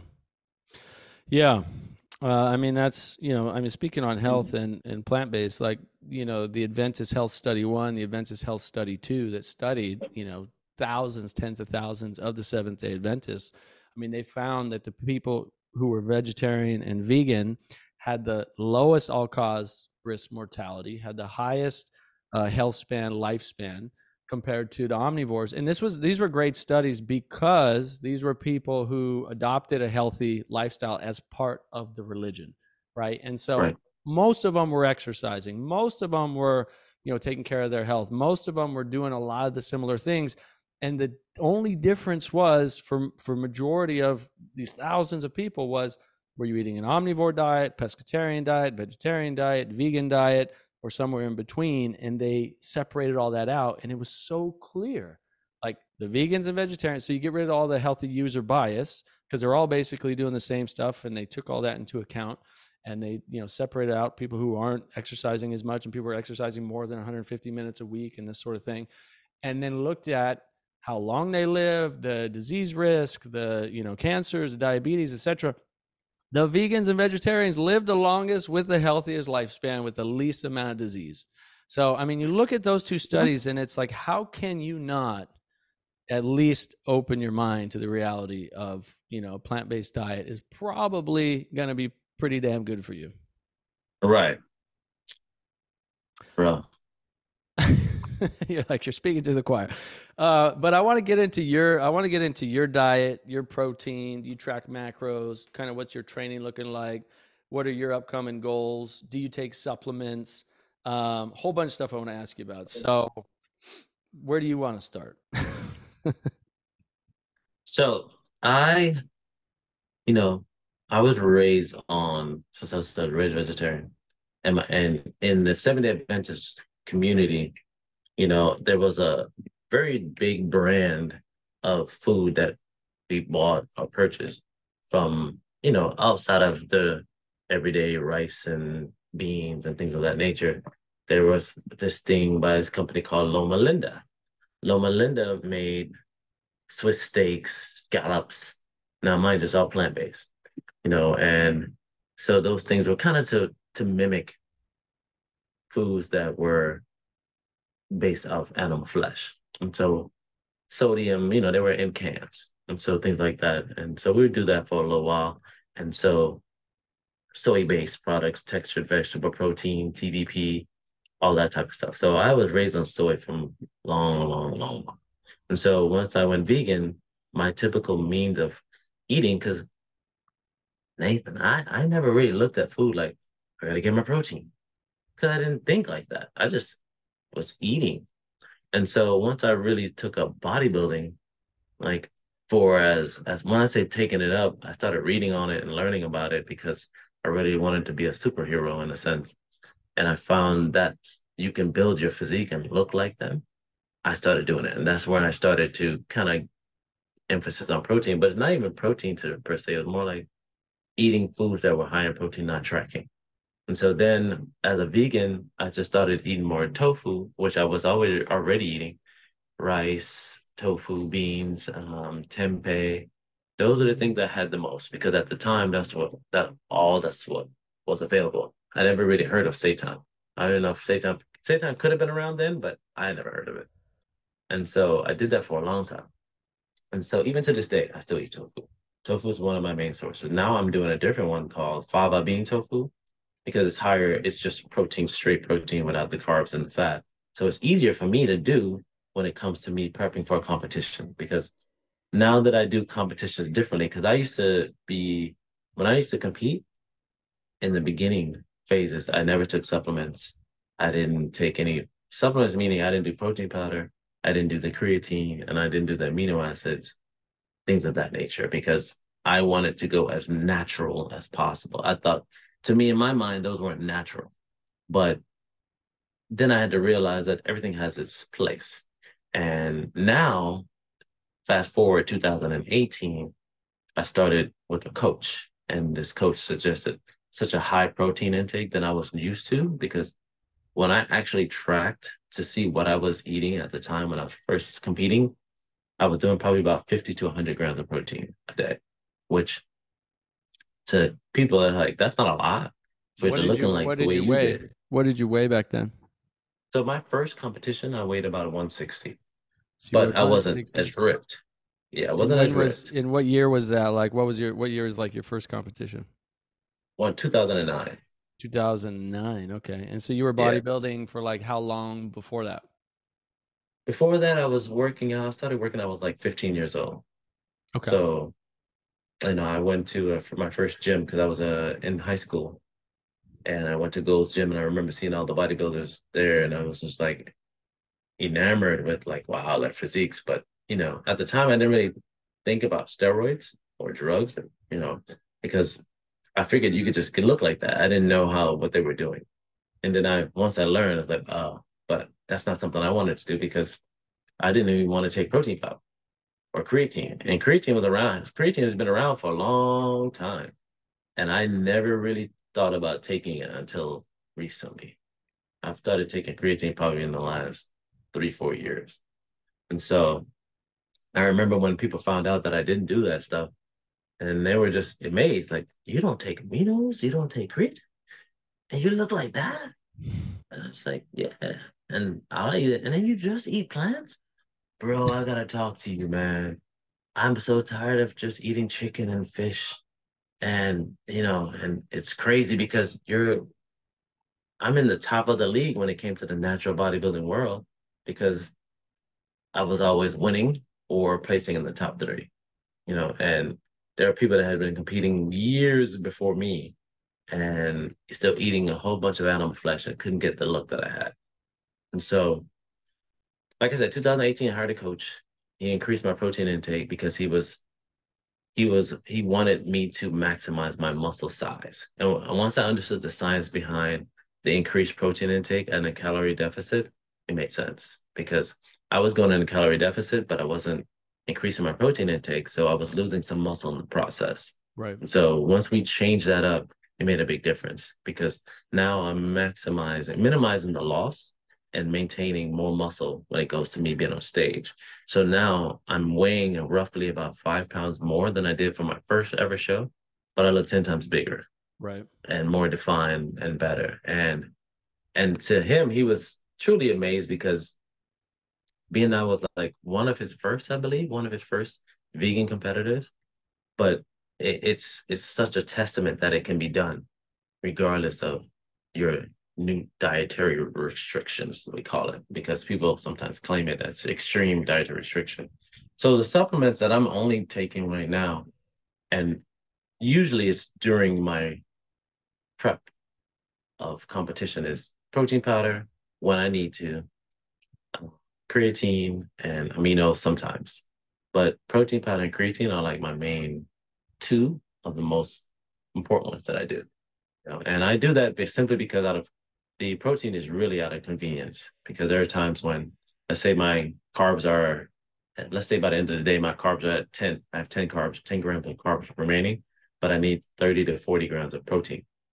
Yeah. I mean, that's, speaking on health and plant based, like, the Adventist Health Study 1, the Adventist Health Study 2 that studied, thousands, tens of thousands of the Seventh day Adventists. I mean, they found that the people who were vegetarian and vegan had the lowest all cause risk mortality, had the highest health span, lifespan compared to the omnivores. And these were great studies because these were people who adopted a healthy lifestyle as part of the religion, right? And so Right. most of them were exercising, most of them were taking care of their health, most of them were doing a lot of the similar things. And the only difference was for majority of these thousands of people was, were you eating an omnivore diet, pescatarian diet, vegetarian diet, vegan diet, or somewhere in between? And they separated all that out, and it was so clear, like the vegans and vegetarians. So you get rid of all the healthy user bias because they're all basically doing the same stuff, and they took all that into account, and they separated out people who aren't exercising as much and people are exercising more than 150 minutes a week and this sort of thing, and then looked at how long they live, the disease risk, the cancers, the diabetes, etc. The vegans and vegetarians live the longest with the healthiest lifespan with the least amount of disease. So, I mean, you look at those two studies and it's like, how can you not at least open your mind to the reality of, a plant-based diet is probably going to be pretty damn good for you. Right. Bro. You're speaking to the choir. But I want to get into your diet, your protein. Do you track macros? Kind of what's your training looking like? What are your upcoming goals? Do you take supplements? Whole bunch of stuff I want to ask you about. So where do you want to start? So I, I was raised since I was raised vegetarian, and in the Seventh-day Adventist community, there was a very big brand of food that we bought or purchased from, outside of the everyday rice and beans and things of that nature. There was this thing by this company called Loma Linda. Loma Linda made Swiss steaks, scallops. Now, mine just all plant-based, and so those things were kind of to mimic foods that were based off animal flesh. And so sodium, they were in cans. And so things like that. And so we would do that for a little while. And so soy-based products, textured vegetable protein, TVP, all that type of stuff. So I was raised on soy from long. And so once I went vegan, my typical means of eating, because Nathan, I never really looked at food like, I gotta get my protein. Because I didn't think like that. I just was eating. And so once I really took up bodybuilding, like as when I say taking it up, I started reading on it and learning about it because I really wanted to be a superhero in a sense. And I found that you can build your physique and look like them. I started doing it. And that's when I started to kind of emphasis on protein, but it's not even protein per se. It was more like eating foods that were high in protein, not tracking. And so then as a vegan, I just started eating more tofu, which I was already eating rice, tofu, beans, tempeh. Those are the things I had the most because at the time that's what was available. I never really heard of seitan. I don't know if seitan could have been around then, but I had never heard of it. And so I did that for a long time. And so even to this day, I still eat tofu. Tofu is one of my main sources. Now I'm doing a different one called fava bean tofu because it's higher, it's just protein, straight protein without the carbs and the fat. So it's easier for me to do when it comes to me prepping for a competition because now that I do competitions differently, because when I used to compete in the beginning phases, I never took supplements. I didn't take any supplements, meaning I didn't do protein powder, I didn't do the creatine, and I didn't do the amino acids, things of that nature, because I wanted to go as natural as possible. I thought, to me, in my mind, those weren't natural. But then I had to realize that everything has its place. And now, fast forward 2018, I started with a coach, and this coach suggested such a high protein intake than I was used to because when I actually tracked to see what I was eating at the time when I was first competing, I was doing probably about 50 to 100 grams of protein a day, which to people are like, that's not a lot for it to looking like what the did way you you weigh? did. What did you weigh back then? So my first competition, I weighed about 160, So you but weighed I wasn't 160. as ripped. Yeah, I And wasn't as ripped. in what year was that? Like what year is like your first competition? Well, 2009. 2009. Okay. And so you were Yeah. bodybuilding for like how long before that? Before that, I was working out. I started working, I was like 15 years old. Okay. So, I went to for my first gym because I was in high school and I went to Gold's Gym and I remember seeing all the bodybuilders there and I was just like enamored with like, wow, their physiques. But, at the time I didn't really think about steroids or drugs, because I figured you could just look like that. I didn't know what they were doing. And then once I learned, I was like, oh, but that's not something I wanted to do because I didn't even want to take protein powder or creatine. And creatine was around. Creatine has been around for a long time. And I never really thought about taking it until recently. I've started taking creatine probably in the last 3, 4 years. And so I remember when people found out that I didn't do that stuff and they were just amazed, like, you don't take aminos, you don't take creatine, and you look like that? And I was like, yeah. And I'll eat it. And then you just eat plants? Bro, I gotta talk to you, man. I'm so tired of just eating chicken and fish. And it's crazy because I'm in the top of the league when it came to the natural bodybuilding world because I was always winning or placing in the top three, and there are people that had been competing years before me and still eating a whole bunch of animal flesh and couldn't get the look that I had. And so, like I said, 2018, I hired a coach. He increased my protein intake because he wanted me to maximize my muscle size. And once I understood the science behind the increased protein intake and the calorie deficit, it made sense because I was going in a calorie deficit, but I wasn't increasing my protein intake. So I was losing some muscle in the process. Right. And so once we changed that up, it made a big difference because now I'm minimizing the loss and maintaining more muscle when it goes to me being on stage. So now I'm weighing roughly about 5 pounds more than I did for my first ever show, but I look 10 times bigger. Right. And more defined and better. And to him, he was truly amazed because being that was like one of his first, I believe, one of his first vegan competitors. But it's such a testament that it can be done regardless of your new dietary restrictions, we call it, because people sometimes claim it as extreme dietary restriction. So the supplements that I'm only taking right now, and usually it's during my prep of competition, is protein powder when I need to, creatine and amino sometimes. But protein powder and creatine are like my main two of the most important ones that I do. And I do that simply because out of the protein is really out of convenience because there are times when, let's say let's say by the end of the day, my carbs are at 10. I have 10 carbs, 10 grams of carbs remaining, but I need 30 to 40 grams of protein.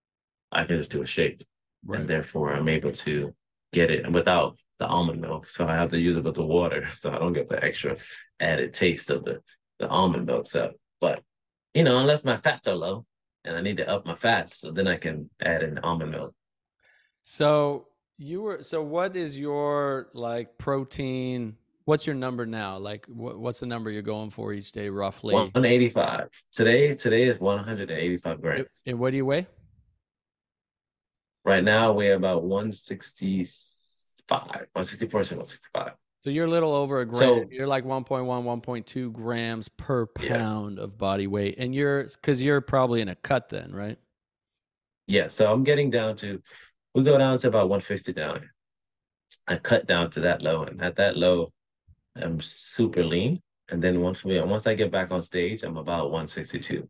I can just do a shake. And Right. therefore I'm able to get it without the almond milk. So I have to use it with the water so I don't get the extra added taste of the almond milk. So, but unless my fats are low and I need to up my fats, so then I can add in almond milk. So what is your like protein? What's your number now? Like what's the number you're going for each day roughly? 185. Today is 185 grams. And what do you weigh? Right now we're about 165, 164, 165. So you're a little over a gram. So You're like 1.1, 1.2 grams per yeah, pound of body weight. And because you're probably in a cut then, right? yeah. So I'm getting down to, we go down to about 150 down. I cut down to that low, and at that low, I'm super lean. And then once I get back on stage, I'm about 162.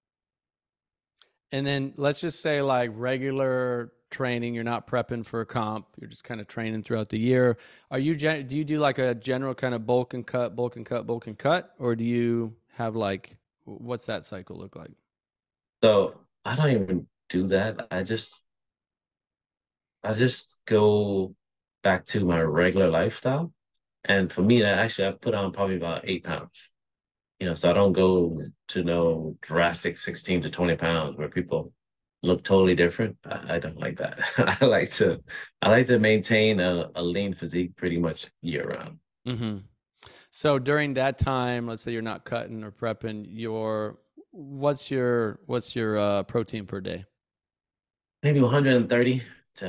And then let's just say like regular training, you're not prepping for a comp, you're just kind of training throughout the year. Do you do like a general kind of bulk and cut, bulk and cut, bulk and cut, or do you have like what's that cycle look like? So I don't even do that. I just go back to my regular lifestyle. And for me, that actually I put on probably about 8 pounds. So I don't go to no drastic 16 to 20 pounds where people look totally different. I don't like that. I like to maintain a lean physique pretty much year round. Mm-hmm. So during that time, let's say you're not cutting or prepping, what's your protein per day? Maybe 130 to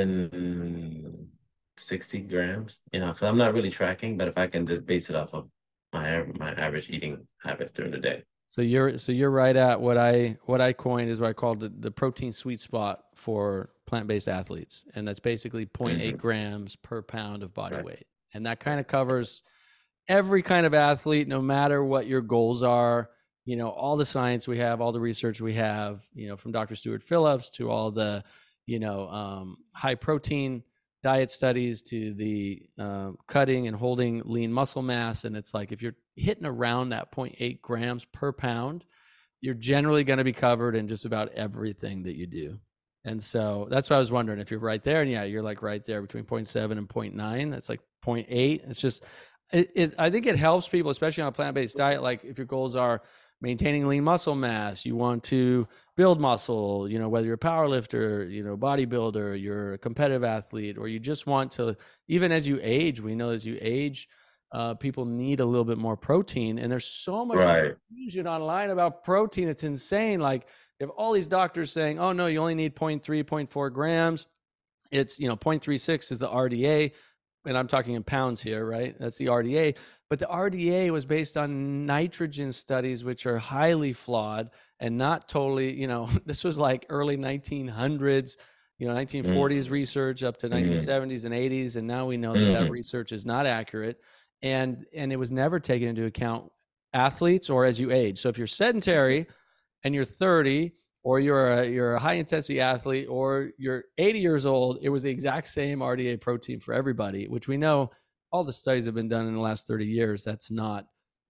160 grams, because I'm not really tracking, but if I can just base it off of my average eating habits during the day. So you're right at what I coined is what I called the protein sweet spot for plant-based athletes, and that's basically 0.8 grams per pound of body weight, and that kind of covers every kind of athlete, no matter what your goals are. All the science we have, all the research we have, from Dr. Stuart Phillips to all the, high protein diet studies to the cutting and holding lean muscle mass. And it's like, if you're hitting around that 0.8 grams per pound, you're generally going to be covered in just about everything that you do. And so that's what I was wondering if you're right there. And yeah, you're like right there between 0.7 and 0.9. That's like 0.8. It's just, I think it helps people, especially on a plant-based diet. Like if your goals are maintaining lean muscle mass, you want to build muscle, whether you're a power lifter, bodybuilder, you're a competitive athlete, or you just want to, even as you age, we know as you age, people need a little bit more protein. And there's so much confusion online about protein. It's insane. Like you have all these doctors saying, oh no, you only need 0.3, 0.4 grams. It's, 0.36 is the RDA. And I'm talking in pounds here, right? That's the RDA. But the RDA was based on nitrogen studies, which are highly flawed and not totally, this was like early 1900s, 1940s research up to 1970s and 80s. And now we know that research is not accurate. And it was never taken into account athletes or as you age. So if you're sedentary and you're 30, or you're a high intensity athlete, or you're 80 years old, it was the exact same RDA protein for everybody, which we know all the studies have been done in the last 30 years. That's not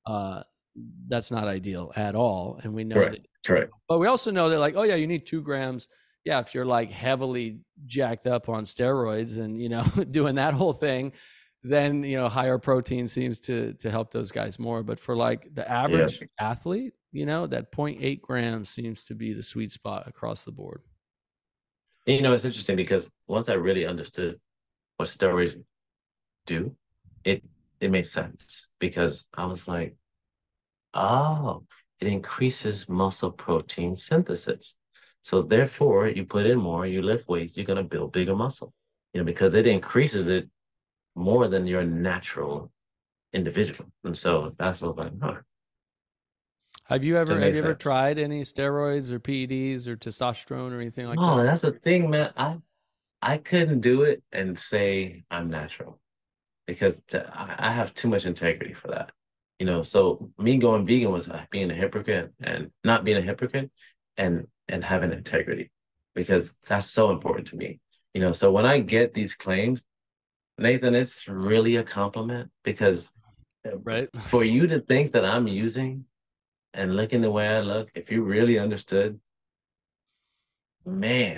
ideal at all. And we know Correct. But we also know that like, oh yeah, you need 2 grams. Yeah. If you're like heavily jacked up on steroids and, doing that whole thing, then, higher protein seems to help those guys more. But for like the average athlete, that 0.8 grams seems to be the sweet spot across the board. It's interesting because once I really understood what steroids do, it made sense because I was like, oh, it increases muscle protein synthesis. So therefore, you put in more, you lift weights, you're going to build bigger muscle, because it increases it more than your natural individual. And so that's what I'm like, Have you ever tried any steroids or PEDs or testosterone or anything like that? Oh, that's the thing, man. I couldn't do it and say I'm natural because I have too much integrity for that. So me going vegan was being a hypocrite and not being a hypocrite and having integrity because that's so important to me. So when I get these claims, Nathan, it's really a compliment because for you to think that I'm using and looking the way I look, if you really understood, man,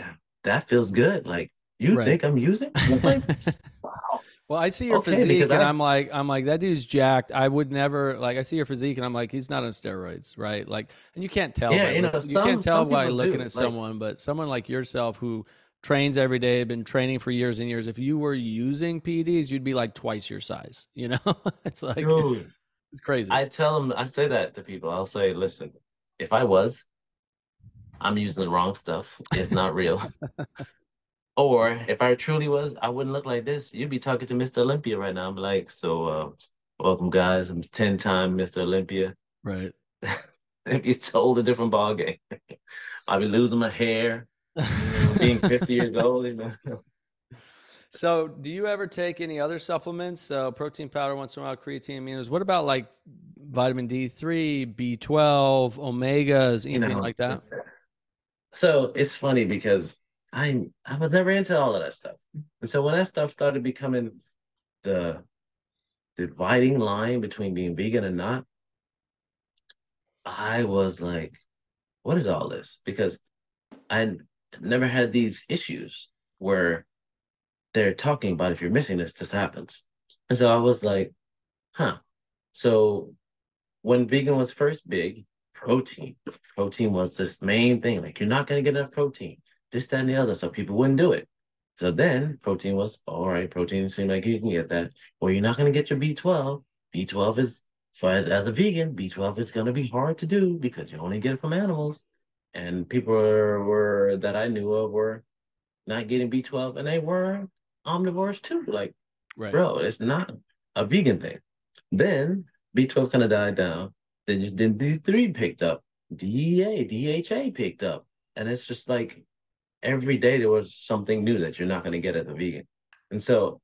that feels good. Like, you Right. think I'm using it like this? Wow. Well, I see your Okay, because physique and I'm like, that dude's jacked. I would never like, I see your physique and I'm like, he's not on steroids, right? Like, and you can't tell yeah, by look, you can't tell some by people looking do. at Like, someone, but someone like yourself who trains every day, been training for years and years. If you were using PEDs, you'd be like twice your size, you know? It's like, dude, it's crazy. I tell them, I say that to people. I'll say, listen, if I was, I'm using the wrong stuff. It's not real. Or if I truly was, I wouldn't look like this. You'd be talking to Mr. Olympia right now. I'm like, so welcome guys. I'm 10-time Mr. Olympia. Right. If you told a different ball game, I'll be losing my hair, being 50 years old, So, do you ever take any other supplements? So, protein powder once in a while, creatine aminos. What about like vitamin D3, B12, omegas, you anything know. like that? So it's funny because I was never into all of that stuff. And so when that stuff started becoming the dividing line between being vegan and not, I was like, what is all this? Because I never had these issues where they're talking about if you're missing this, this happens. And so I was like, huh. So when vegan was first big, protein was this main thing. Like, you're not going to get enough protein, this, that, and the other. So people wouldn't do it. So then protein was all right. Protein seemed like you can get that. Well, you're not going to get your B12. B12 is, for as a vegan, B12 is going to be hard to do because you only get it from animals. And people were that I knew of were not getting B12, and they were omnivores too. Like, Right. bro, it's not a vegan thing. Then B12 kind of died down. Then D3 picked up. DEA, DHA picked up. And it's just like every day there was something new that you're not going to get as a vegan. And so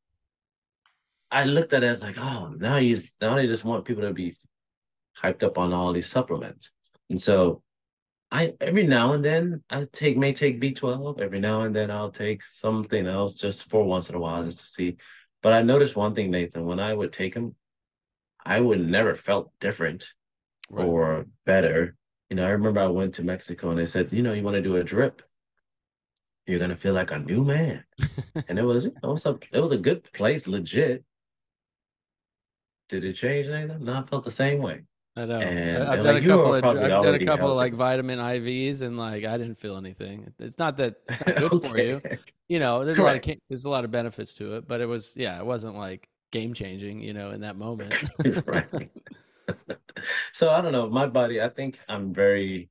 I looked at it as like, oh, now you just want people to be hyped up on all these supplements. And so I every now and then may take B12. Every now and then I'll take something else just for once in a while just to see. But I noticed one thing, Nathan, when I would take them, I would never felt different Right. or better. I remember I went to Mexico and they said, you want to do a drip. You're gonna feel like a new man. And it was a good place, legit. Did it change anything? No, I felt the same way. I know. And I've they're done like, a you couple are of probably I've done a already couple of healthy. like vitamin IVs and like I didn't feel anything. It's not that it's not good for you. Okay. There's Correct. there's a lot of benefits to it, but it wasn't like game changing, in that moment. Right. So I don't know. My body, I think I'm very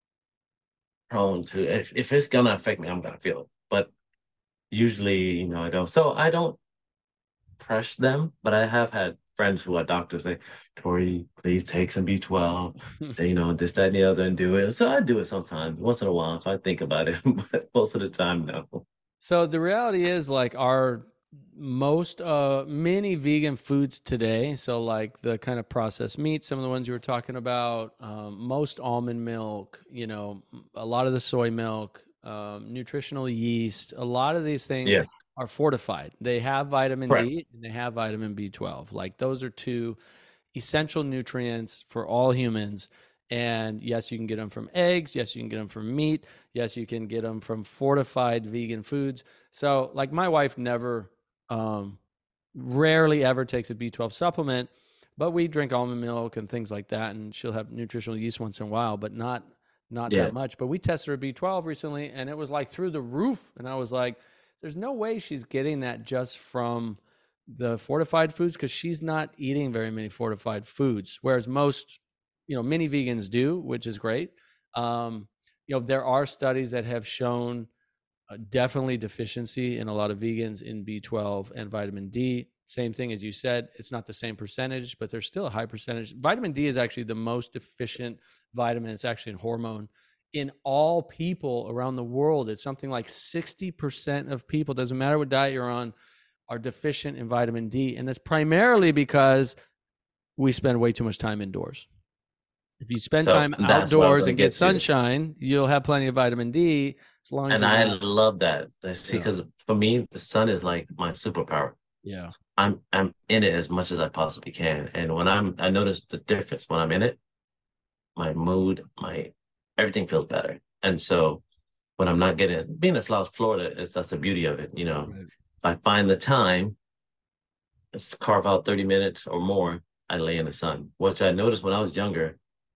prone to if it's gonna affect me, I'm gonna feel it. But usually, I don't. So I don't press them, but I have had friends who are doctors say, Tori, please take some B12, this, that, and the other, and do it. So I do it sometimes, once in a while, if I think about it, but most of the time, no. So the reality is like our most many vegan foods today, so like the kind of processed meat, some of the ones you were talking about, most almond milk, a lot of the soy milk, nutritional yeast, a lot of these things Yeah, are fortified. They have vitamin correct. D and they have vitamin B12. Like those are two essential nutrients for all humans. And yes, you can get them from eggs. Yes, you can get them from meat. Yes, you can get them from fortified vegan foods. So, like, my wife um, rarely ever takes a B12 supplement, but we drink almond milk and things like that, and she'll have nutritional yeast once in a while, but not Yeah. that much. But we tested her B12 recently, and it was like through the roof. And I was like, "There's no way she's getting that just from the fortified foods because she's not eating very many fortified foods, whereas most, many vegans do, which is great. There are studies that have shown definitely deficiency in a lot of vegans in B12 and vitamin D. Same thing as you said, it's not the same percentage, but there's still a high percentage. Vitamin D is actually the most deficient vitamin. It's actually a hormone in all people around the world. It's something like 60% of people, doesn't matter what diet you're on, are deficient in vitamin D. And it's primarily because we spend way too much time indoors. If you spend So time that's what I was outdoors going and to get get to. sunshine, you'll have plenty of vitamin D as long as And you're I not. love that. See, Yeah. because for me, the sun is like my superpower. Yeah. I'm in it as much as I possibly can. And when I notice the difference when I'm in it, my mood, my everything feels better. And so when I'm not getting, being in Florida, that's the beauty of it. Right. If I find the time, let's carve out 30 minutes or more, I lay in the sun, which I noticed when I was younger.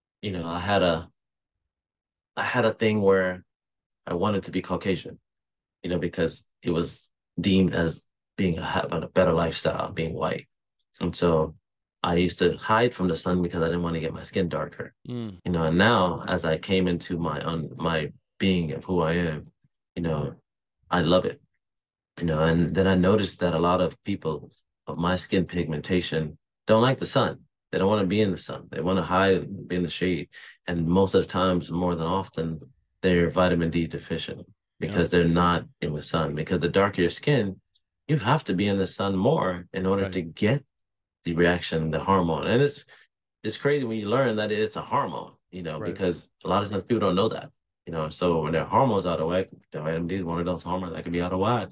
I had a thing where I wanted to be Caucasian, because it was deemed as having a better lifestyle, being white. And so I used to hide from the sun because I didn't want to get my skin darker. Mm. And now as I came into my being of who I am, you know, I love it. And then I noticed that a lot of people of my skin pigmentation don't like the sun. They don't want to be in the sun. They want to hide and be in the shade. And most of the times, more than often, they're vitamin D deficient because they're not in the sun. Because the darker your skin, you have to be in the sun more in order to get the reaction, the hormone. And it's crazy when you learn that it's a hormone, because a lot of times people don't know that. So when their hormones out of whack, the vitamin D is one of those hormones that can be out of whack.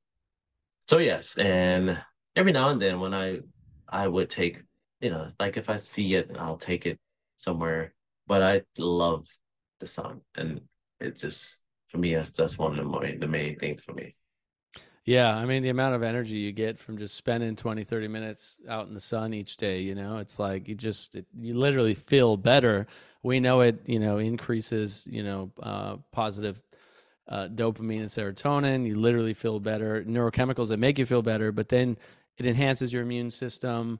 So yes, and every now and then when I would take, like if I see it, I'll take it somewhere. But I love the sun, and it just for me that's one of the main things for me. Yeah, I mean, the amount of energy you get from just spending 20, 30 minutes out in the sun each day, it's like you literally feel better. We know it, increases, positive dopamine and serotonin. You literally feel better. Neurochemicals that make you feel better, but then it enhances your immune system,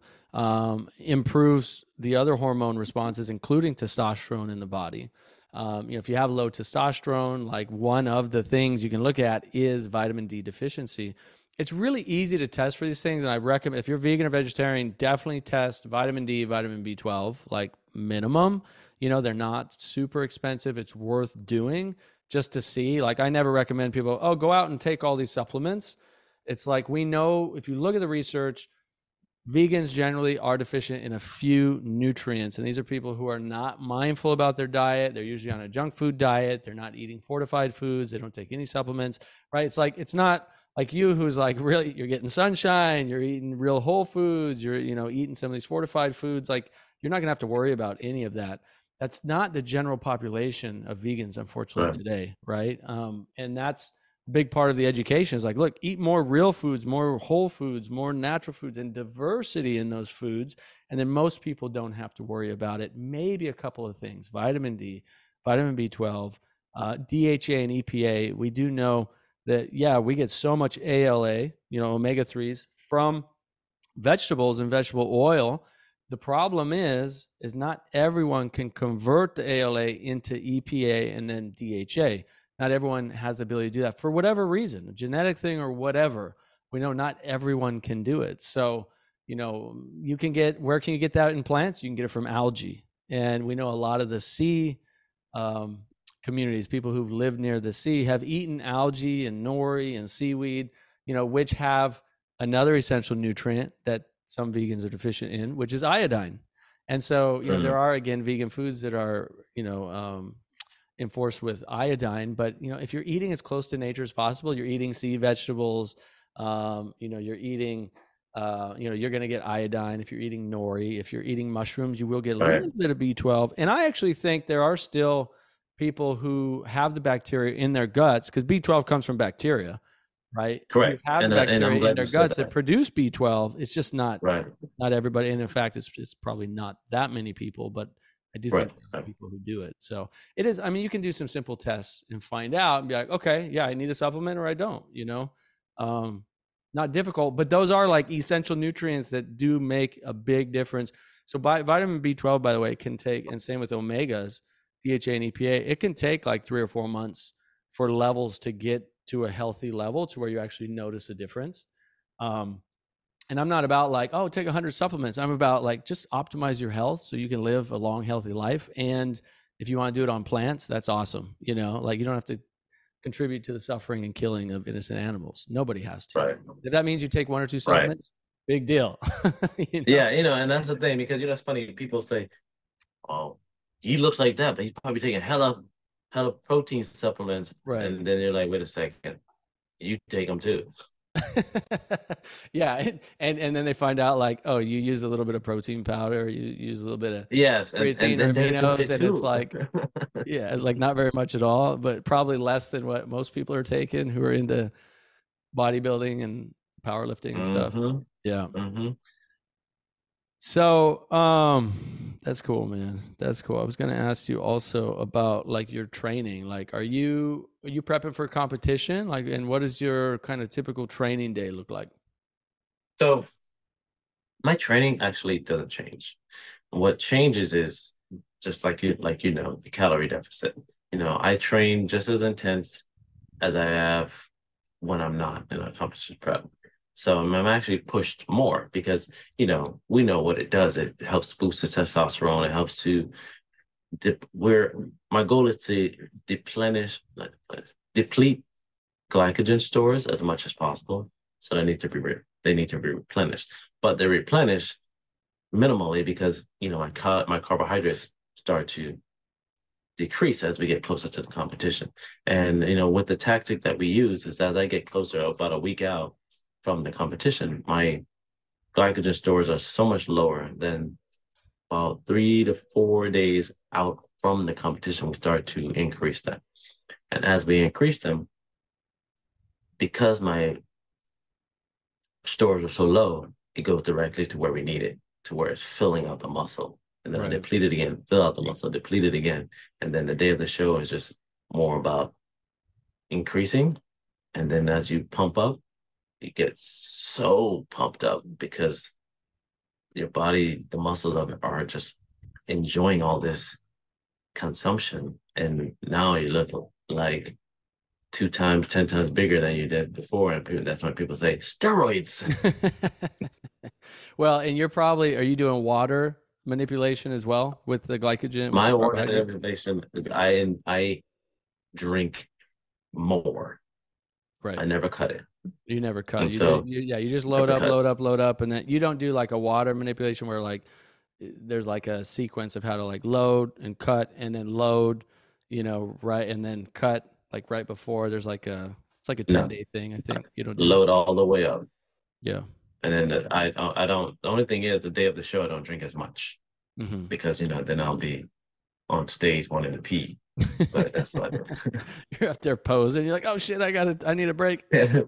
improves the other hormone responses, including testosterone in the body. If you have low testosterone, like one of the things you can look at is vitamin D deficiency. It's really easy to test for these things. And I recommend, if you're vegan or vegetarian, definitely test vitamin D, vitamin B12, like minimum. They're not super expensive. It's worth doing just to see. Like, I never recommend people, go out and take all these supplements. It's like, we know if you look at the research, vegans generally are deficient in a few nutrients. And these are people who are not mindful about their diet. They're usually on a junk food diet. They're not eating fortified foods. They don't take any supplements, right? It's not like you, who's like, really, you're getting sunshine, you're eating real whole foods, you're, eating some of these fortified foods. Like, you're not going to have to worry about any of that. That's not the general population of vegans, unfortunately, today, right? And that's a big part of the education is like, look, eat more real foods, more whole foods, more natural foods, and diversity in those foods. And then most people don't have to worry about it. Maybe a couple of things: vitamin D, vitamin B12, DHA, and EPA. We do know that, we get so much ALA, omega-3s from vegetables and vegetable oil. The problem is not everyone can convert the ALA into EPA and then DHA. Not everyone has the ability to do that for whatever reason, a genetic thing or whatever. We know not everyone can do it. So, where can you get that in plants? You can get it from algae. And we know a lot of the sea communities, people who've lived near the sea, have eaten algae and nori and seaweed, which have another essential nutrient that some vegans are deficient in, which is iodine. And so, there are, again, vegan foods that are, enforced with iodine, but if you're eating as close to nature as possible, you're eating sea vegetables, you're eating, you're going to get iodine. If you're eating nori, if you're eating mushrooms, you will get a little bit of B12. And I actually think there are still people who have the bacteria in their guts, because B12 comes from bacteria, right? Correct. You have bacteria in their guts that produce B12. It's just not everybody. And in fact, it's probably not that many people, but I do think there are people who do it. So it is, I mean, you can do some simple tests and find out and be like, okay, yeah, I need a supplement or I don't, not difficult, but those are like essential nutrients that do make a big difference. So vitamin B12, by the way, can take, and same with omegas, DHA and EPA, it can take like 3 or 4 months for levels to get to a healthy level to where you actually notice a difference. And I'm not about like, take 100 supplements. I'm about like, just optimize your health so you can live a long, healthy life. And if you want to do it on plants, that's awesome. Like, you don't have to contribute to the suffering and killing of innocent animals. Nobody has to. Right. If that means you take 1 or 2 supplements, big deal. Yeah, and that's the thing, because it's funny. People say, "Oh, he looks like that, but he's probably taking hella protein supplements." Right. And then you're like, "Wait a second, you take them too." Yeah, and then they find out like, oh, you use a little bit of protein powder, you use a little bit of Yes, creatine or and they're doing aminos, it and it's too. like, yeah, it's like not very much at all, but probably less than what most people are taking who are into bodybuilding and powerlifting and stuff. Mm-hmm. Yeah. Mm-hmm. So, that's cool, man. That's cool. I was gonna ask you also about like your training. Like, are you prepping for competition? Like, and what does your kind of typical training day look like? So my training actually doesn't change. What changes is just like you know, the calorie deficit. You know, I train just as intense as I have when I'm not in a competition prep. So I'm actually pushed more because, you know, we know what it does. It helps boost the testosterone. It helps to where my goal is to deplete glycogen stores as much as possible. So they need to be replenished, but they're replenished minimally because, you know, my carbohydrates start to decrease as we get closer to the competition. And, you know, with the tactic that we use is as I get closer, about a week out from the competition, my glycogen stores are so much lower than about 3 to 4 days out from the competition, we start to increase them. And as we increase them, because my stores are so low, it goes directly to where we need it, to where it's filling out the muscle. And then I Right. deplete it again, fill out the muscle, deplete it again. And then the day of the show is just more about increasing. And then as you pump up, you get so pumped up because your body, the muscles of it are just enjoying all this consumption. And now you look like 2 times, 10 times bigger than you did before. And that's why people say steroids. Well, and are you doing water manipulation as well with the glycogen, with the My water carbohydrate? manipulation, I drink more. Right. I never cut it. You never cut. And so Yeah, you just never cut. load up, and then you don't do like a water manipulation where like there's like a sequence of how to like load and cut and then load, right, and then cut like right before. There's like it's like a 10 No, day thing. I I think you don't do that. load all the way up. Yeah. And then I don't, the only thing is the day of the show, I don't drink as much Hmm. because, you know, then I'll be on stage wanting to pee. But that's like, You're up there posing. You're like, oh shit, I need a break.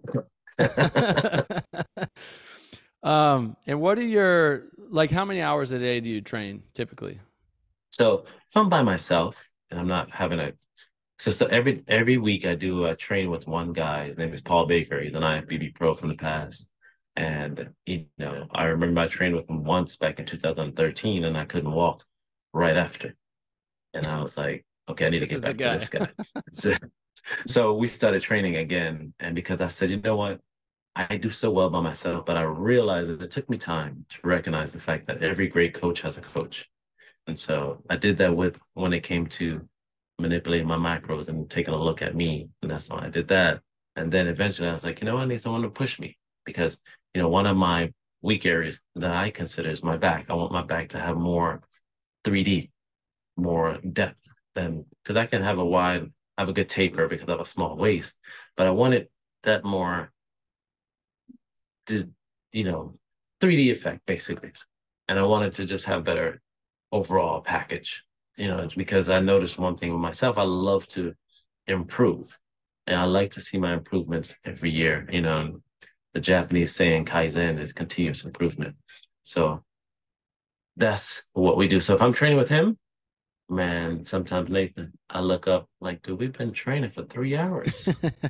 And what are your like? How many hours a day do you train typically? so if I'm by myself and I'm not having so every week I do a train with one guy. His name is Paul Baker. He's an IFBB pro from the past. And, you know, I remember I trained with him once back in 2013 and I couldn't walk right after. And I was like, okay, I need to This get is the back to guy. this guy. So we started training again. And because I said, you know what? I do so well by myself, but I realized that it took me time to recognize the fact that every great coach has a coach. And so I did that with when it came to manipulating my macros and taking a look at me. And that's why I did that. And then eventually I was like, you know, I need someone to push me because, you know, one of my weak areas that I consider is my back. I want my back to have more 3D, more depth than because I can have a good taper because I have a small waist, but I wanted that more, this, you know, 3D effect basically. And I wanted to just have better overall package. You know, it's because I noticed one thing with myself. I love to improve. And I like to see my improvements every year. You know, the Japanese saying Kaizen is continuous improvement. So that's what we do. So if I'm training with him, man, sometimes Nathan, I look up like, dude, we've been training for 3 hours.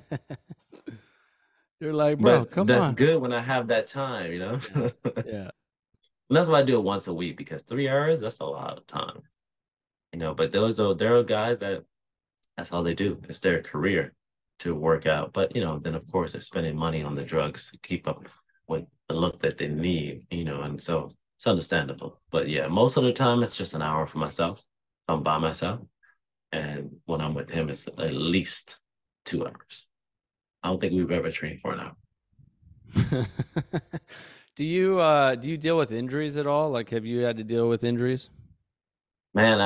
You're like, bro, But come that's on. good when I have that time, you know? Yeah. Yeah. And that's why I do it once a week because 3 hours, that's a lot of time. You know, but there are guys that that's all they do. It's their career to work out. But, you know, then of course they're spending money on the drugs to keep up with the look that they need, you know, and so it's understandable. But yeah, most of the time it's just an hour for myself. I'm by myself. And when I'm with him, it's at least 2 hours. I don't think we've ever trained for an hour. Do you deal with injuries at all? Like, have you had to deal with injuries? Man,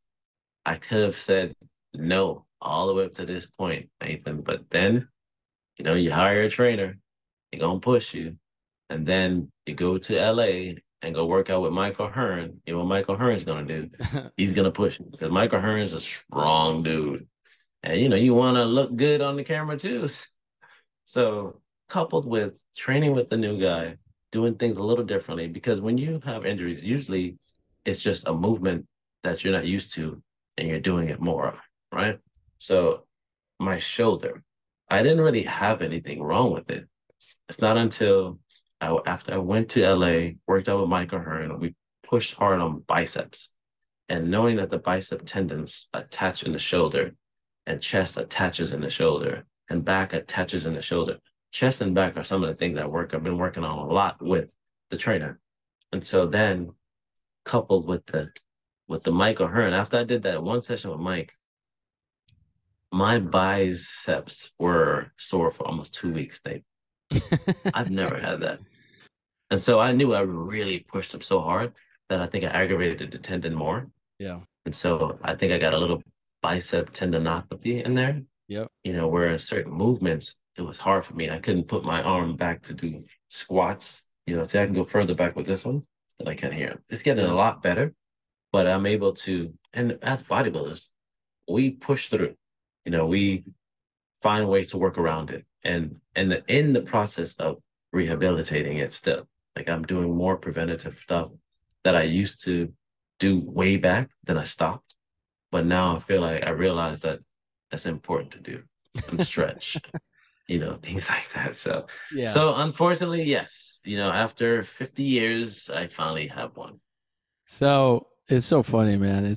I could have said no all the way up to this point, Nathan. But then You hire a trainer, he gonna push you, and then you go to LA and go work out with Michael Hearn. You know what Michael Hearn's gonna do? He's gonna push you because Michael Hearn's a strong dude, and you want to look good on the camera too. So coupled with training with the new guy, doing things a little differently, because when you have injuries, usually it's just a movement that you're not used to and you're doing it more, right? So my shoulder, I didn't really have anything wrong with it. It's not until after I went to LA, worked out with Michael Hearn, we pushed hard on biceps. And knowing that the bicep tendons attach in the shoulder and chest attaches in the shoulder and back attaches in the shoulder. Chest and back are some of the things I've been working on a lot with the trainer. And so then coupled with the Michael Hearn, after I did that one session with Mike, my biceps were sore for almost 2 weeks, Nate. I've never had that. And so I knew I really pushed them so hard that I think I aggravated the tendon more. Yeah. And so I think I got a little bicep tendinopathy in there. Yep. Where in certain movements, it was hard for me. I couldn't put my arm back to do squats. See, I can go further back with this one than I can here. It's getting a lot better, but I'm able to, and as bodybuilders, we push through. We find ways to work around it. And in the process of rehabilitating it still, like I'm doing more preventative stuff that I used to do way back, then I stopped. But now I feel like I realize that that's important to do and stretch, things like that. So, So unfortunately, yes, after 50 years, I finally have one. So it's so funny, man.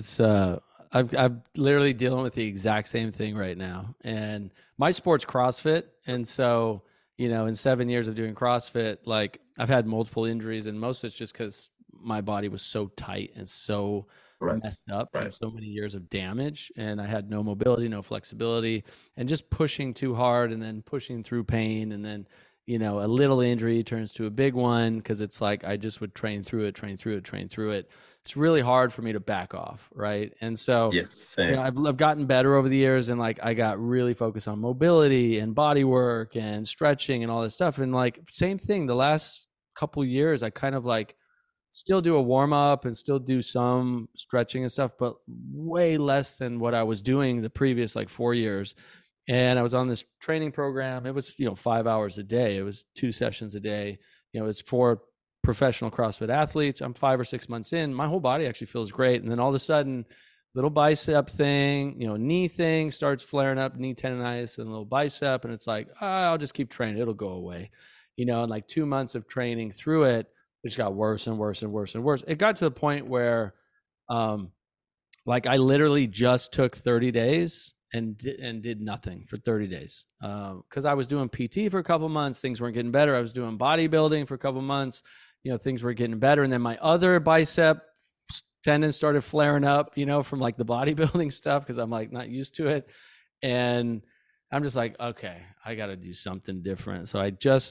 I'm literally dealing with the exact same thing right now. And my sport's CrossFit. And so, in 7 years of doing CrossFit, like I've had multiple injuries, and most of it's just because my body was so tight and so messed up from so many years of damage. And I had no mobility, no flexibility, and just pushing too hard and then pushing through pain. And then, a little injury turns to a big one because it's like I just would train through it. It's really hard for me to back off, right? And so yes, I've gotten better over the years, and like I got really focused on mobility and body work and stretching and all this stuff. And like same thing, the last couple years, I kind of like still do a warm up and still do some stretching and stuff, but way less than what I was doing the previous like 4 years. And I was on this training program. It was, 5 hours a day. It was 2 sessions a day. It's for professional CrossFit athletes. I'm 5 or 6 months in. My whole body actually feels great. And then all of a sudden, little bicep thing, knee thing starts flaring up, knee tendonitis and a little bicep. And it's like, I'll just keep training. It'll go away. And like 2 months of training through it, it just got worse and worse and worse and worse. It got to the point where, like I literally just took 30 days and did nothing for 30 days. Cause I was doing PT for a couple months. Things weren't getting better. I was doing bodybuilding for a couple months. Things were getting better. And then my other bicep tendon started flaring up, from like the bodybuilding stuff. Cause I'm like not used to it. And I'm just like, okay, I got to do something different. So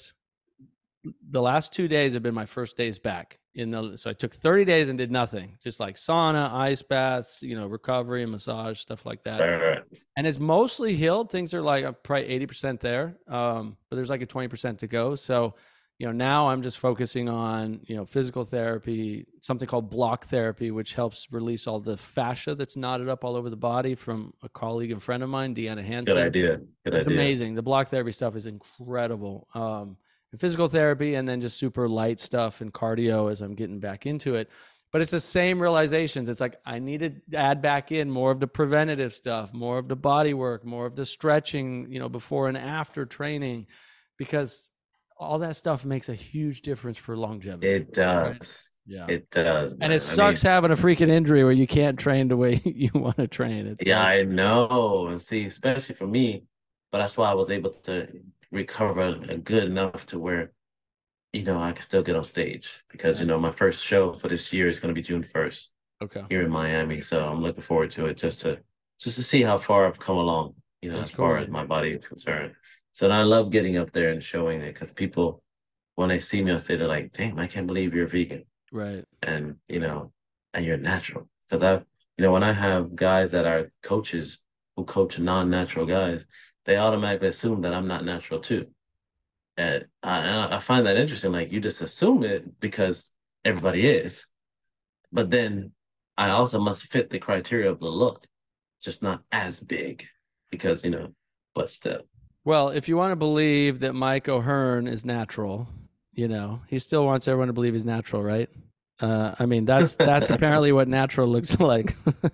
the last 2 days have been my first days back so I took 30 days and did nothing, just like sauna, ice baths, recovery and massage, stuff like that. Right. And it's mostly healed. Things are like probably 80% there. But there's like a 20% to go. So, now I'm just focusing on, physical therapy, something called block therapy, which helps release all the fascia that's knotted up all over the body from a colleague and friend of mine, Deanna Hansen. Good idea. It's amazing. The block therapy stuff is incredible. Physical therapy, and then just super light stuff and cardio as I'm getting back into it. But it's the same realizations. It's like I need to add back in more of the preventative stuff, more of the body work, more of the stretching, before and after training, because all that stuff makes a huge difference for longevity. It does. Right? Yeah, it does. And it sucks having a freaking injury where you can't train the way you want to train. I know. And see, especially for me, but that's why I was able to recover good enough to where, I can still get on stage because, my first show for this year is going to be June 1st. Okay. Here in Miami. So I'm looking forward to it just to see how far I've come along, as far as my body is concerned. So I love getting up there and showing it because people, when they see me on stage, they're like, damn, I can't believe you're vegan. Right. And, and you're natural. Because when I have guys that are coaches who coach non-natural guys, they automatically assume that I'm not natural too. And I find that interesting. Like you just assume it because everybody is, but then I also must fit the criteria of the look, just not as big because but still. Well, if you want to believe that Mike O'Hearn is natural, he still wants everyone to believe he's natural, right? I mean, that's apparently what natural looks like.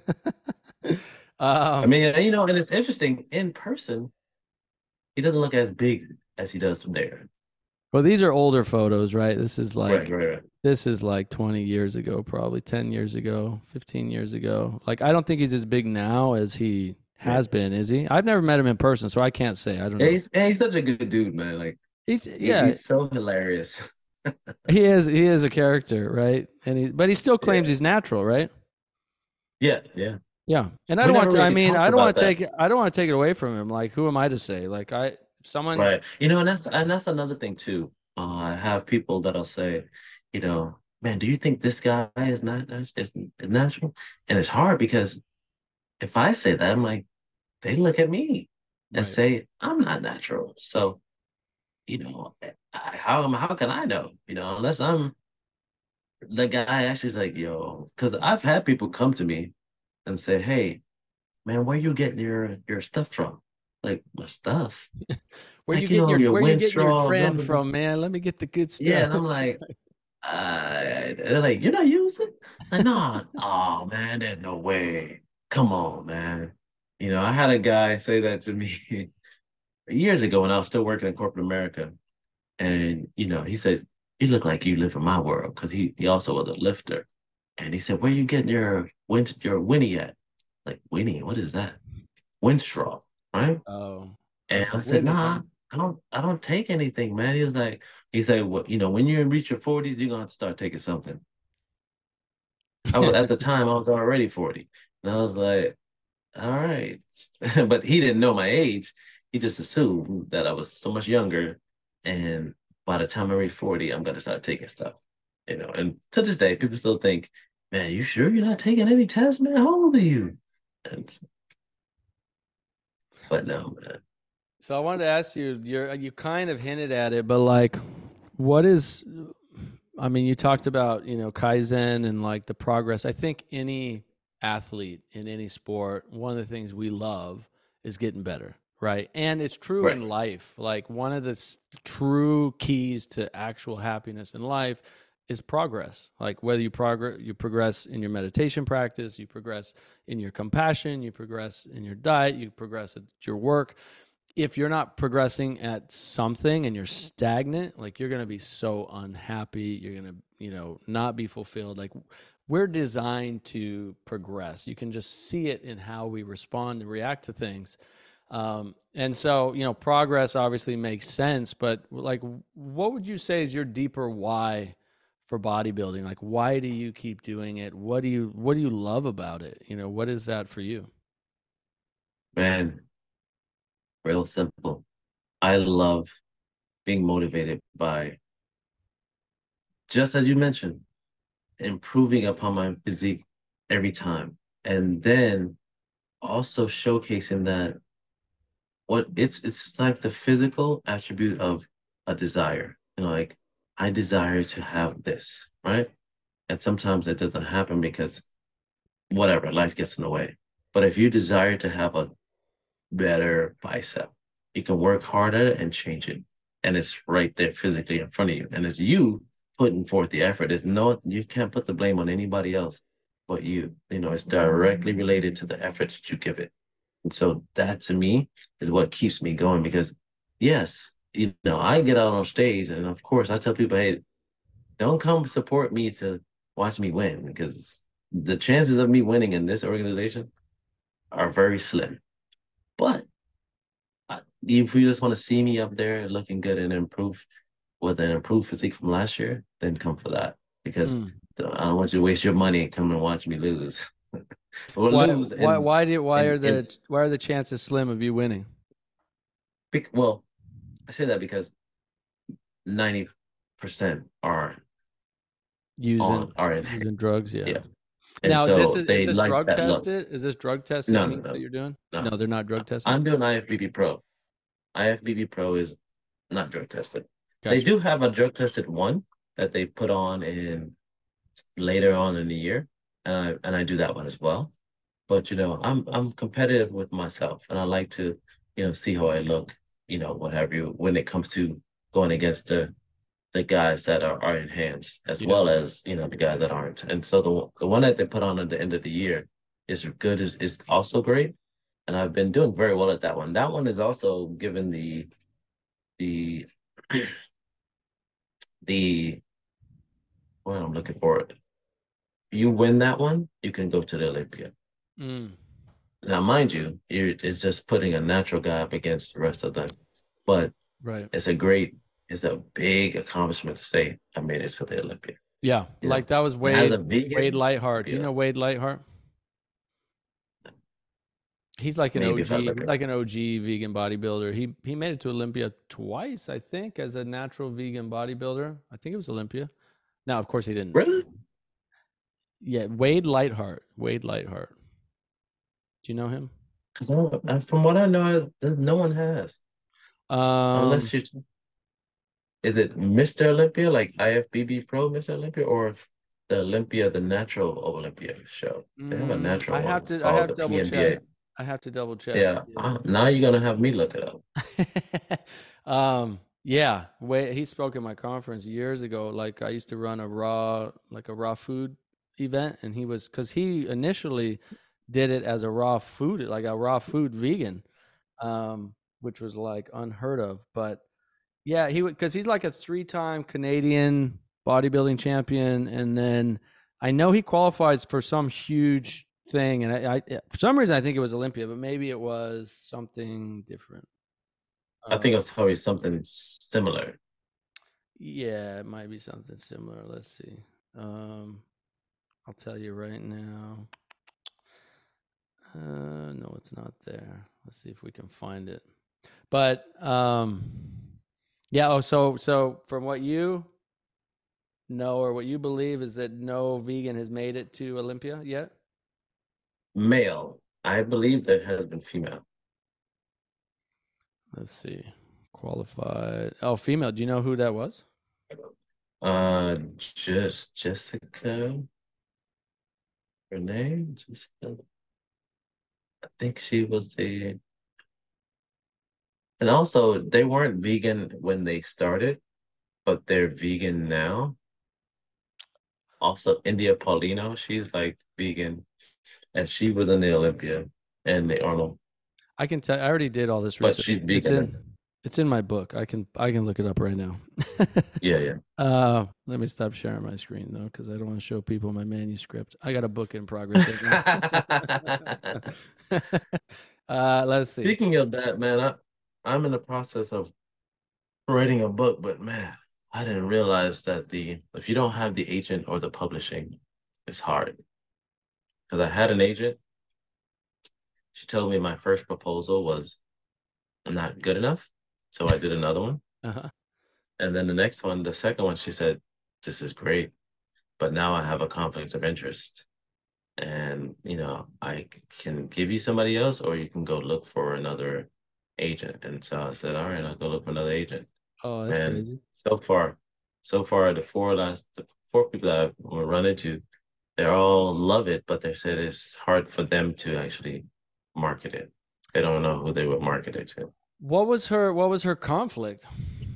I mean, and it's interesting in person. He doesn't look as big as he does from there. Well, these are older photos, right? This is like Right. this is like 20 years ago, probably 10 years ago, 15 years ago. Like I don't think he's as big now as he has been, is he? I've never met him in person, so I can't say. I don't know. He's such a good dude, man. Like yeah, he's so hilarious. he is a character, right? But he still claims Yeah. he's natural, right? Yeah. Yeah. And I We don't want never to I really mean, talked I don't want about to that. take it away from him. Like who am I to say? Like someone Right. And that's another thing too. I have people that'll say, man, do you think this guy is natural? And it's hard because if I say that, I'm like, they look at me and right. say I'm not natural. So, how can I know? Unless I'm the guy actually is like, yo, because I've had people come to me and say, hey, man, where you getting your stuff from? Like my stuff, like your Where you getting your Winstraw, blah trend blah blah. from, man? Let me get the good Yeah, stuff. and I'm like, they're like, you're not using? Like, nah, oh man, there's no way. Come on, man. I had a guy say that to me years ago when I was still working in corporate America, and he said, "You look like you live in my world," because he also was a lifter, and he said, "Where you getting your Winnie at?" Like Winnie, what is that? Winstraw, right? Oh, And that's a I said, winning, nah, huh? I don't take anything, man. He said, well, when you reach your 40s, you're gonna have to start taking something. At the time I was already 40. And I was like, all right. But he didn't know my age. He just assumed that I was so much younger. And by the time I reach 40, I'm gonna start taking stuff. And to this day, people still think, man, you sure you're not taking any tests, man? How old are you? And but no, man. So I wanted to ask you, you kind of hinted at it, but like, what is? I mean, you talked about Kaizen and like the progress. I think any athlete in any sport, one of the things we love is getting better, right? And it's true Right. in life. Like one of the true keys to actual happiness in life is progress. Like whether you progress in your meditation practice, you progress in your compassion, you progress in your diet, you progress at your work. If you're not progressing at something and you're stagnant, like you're going to be so unhappy, you're going to, not be fulfilled. Like we're designed to progress. You can just see it in how we respond and react to things. And so, progress obviously makes sense, but like, what would you say is your deeper why for bodybuilding? Like, why do you keep doing it? What do you love about it? What is that for you? Man, real simple. I love being motivated by, just as you mentioned, improving upon my physique every time. And then also showcasing that it's like the physical attribute of a desire. Like I desire to have this, right? And sometimes it doesn't happen because whatever, life gets in the way. But if you desire to have a better bicep, you can work hard at it and change it. And it's right there physically in front of you. And it's you putting forth the effort. You can't put the blame on anybody else but you. It's directly related to the efforts that you give it. And so that to me is what keeps me going because yes, I get out on stage and of course I tell people, hey, don't come support me to watch me win because the chances of me winning in this organization are very slim. But if you just want to see me up there looking good and improve with an improved physique from last year, then come for that because Mm. I don't want you to waste your money and come and watch me lose or Why lose why and why do and why are the chances slim of you winning? well, I say that because 90% Using are in drugs, yeah. yeah. And Now, so is they this like drug that look. tested? Is this drug tested No, no, meets that no, you're doing? no. No, they're not drug tested. I'm doing IFBB Pro. IFBB Pro is not drug tested. They Gotcha. do have a drug tested one that they put on in later on in the year, and I do that one as well. But I'm competitive with myself, and I like to see how I look, what have you, when it comes to going against the guys that are enhanced as Yeah. well as the guys that aren't. And so the one that they put on at the end of the year is good, is also great, and I've been doing very well at that one. That one is also given the the what I'm looking for. You win that one, you can go to the Olympia. Mm. Now, mind you, it's just putting a natural guy up against the rest of them, but Right. it's a big accomplishment to say I made it to the Olympia. Yeah. Like that was As a Wade vegan, Lightheart. Do you know Wade Lightheart? He's like an maybe OG. if I look He's at like an OG vegan bodybuilder. He made it to Olympia twice, I think, as a natural vegan bodybuilder. I think it was Olympia. Now, of course, he didn't. really, Yeah, Wade Lightheart. Wade Lightheart. Do you know him? because from what I know, no one has Um, unless you. Is it Mr. Olympia, like IFBB Pro Mr. Olympia, or the Olympia, the Natural Olympia show? They have a natural I one. have It's to. I called have the to double check. PNBA. I have to double check. Yeah. Now you're gonna have me look it up. Yeah. He spoke at my conference years ago. Like I used to run a raw food event, and because he initially did it as a raw food, like a raw food vegan, which was like unheard of. But yeah, because he's like a 3-time Canadian bodybuilding champion, and then I know he qualifies for some huge thing, and I for some reason I think it was Olympia, but maybe it was something different. I think it's probably something similar. Yeah, it might be something similar. Let's see. I'll tell you right now. No, it's not there. Let's see if we can find it. But yeah. Oh, so from what you know or what you believe is that no vegan has made it to Olympia yet? Male. I believe there has been female. Let's see. Qualified. Oh, female. Do you know who that was? Just Jessica. Her name? Jessica. I think she was the. And also, they weren't vegan when they started, but they're vegan now. Also, India Paulino, she's like vegan, and she was in the Olympia and the Arnold, I can tell. I already did all this but research. she's vegan. It's in my book. I can look it up right now. Yeah. Let me stop sharing my screen though, because I don't want to show people my manuscript. I got a book in progress right now. Let's see. Speaking of that, man, I'm in the process of writing a book, but man, I didn't realize that if you don't have the agent or the publishing, it's hard. Because I had an agent. She told me my first proposal was not good enough. So I did another one. Uh-huh. And then the second one, she said, this is great, but now I have a conflict of interest. And, I can give you somebody else, or you can go look for another agent. And so I said, all right, I'll go look for another agent. Oh, that's And crazy. so far, the four people that I've run into, they all love it, but they said it's hard for them to actually market it. They don't know who they would market it to. What was her conflict?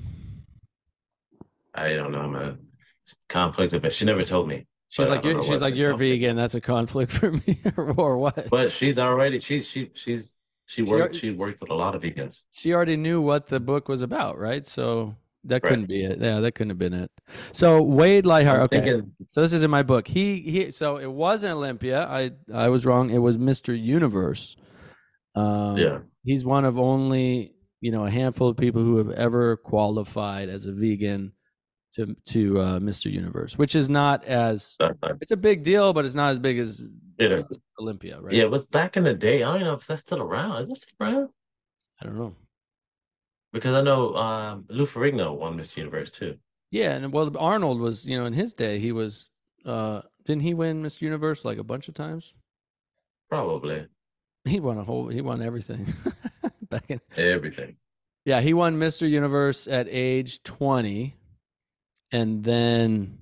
I don't know, man. Conflict of it. She never told me. She's like, you're vegan. That's a conflict for me, or what? But she's already she worked with a lot of vegans. She already knew what the book was about, right? So that couldn't be it. Yeah, that couldn't have been it. So Wade Lightheart. Okay. So this is in my book. So it wasn't Olympia. I was wrong. It was Mr. Universe. Yeah. He's one of only, a handful of people who have ever qualified as a vegan to Mr. Universe, which is not as, it's a big deal, but it's not as big as Olympia, right? Yeah, it was back in the day. I don't know if that's still around. Is that still around? I don't know. Because I know Lou Ferrigno won Mr. Universe too. Yeah, and well, Arnold was, in his day, he was, didn't he win Mr. Universe like a bunch of times? Probably. He won everything. Everything. Yeah, he won Mr. Universe at age 20, and then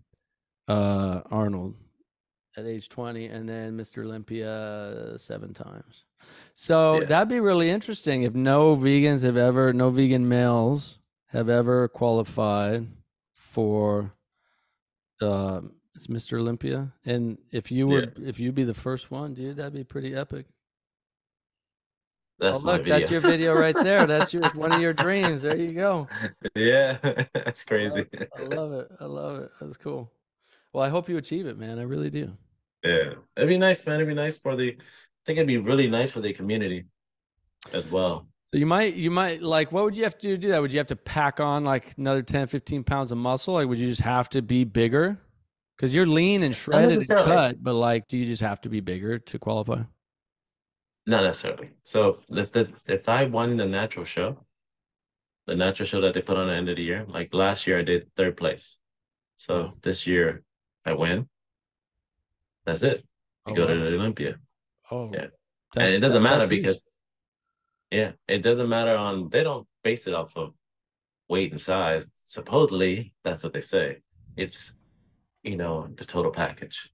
Arnold at age 20, and then Mr. Olympia 7 times. So Yeah. that'd be really interesting if no vegan males have ever qualified for it's Mr. Olympia. And if you'd be the first one, dude, that'd be pretty epic. That's my Look, video. that's your video right there. That's one of your dreams. There you go. Yeah, that's crazy. I love it. I love it. That's cool. Well, I hope you achieve it, man. I really do. Yeah, it'd be nice, man. It'd be nice I think it'd be really nice for the community as well. So you might like, what would you have to do that? Would you have to pack on like another 10, 15 pounds of muscle? Like, would you just have to be bigger? Because you're lean and shredded and cut, but like, do you just have to be bigger to qualify? Not necessarily. So if I won the natural show that they put on the end of the year, like last year I did 3rd place. So this year I win. That's it. You go to the Olympia. Oh, yeah. And it doesn't matter because, it doesn't matter they don't base it off of weight and size. Supposedly, that's what they say. It's, the total package.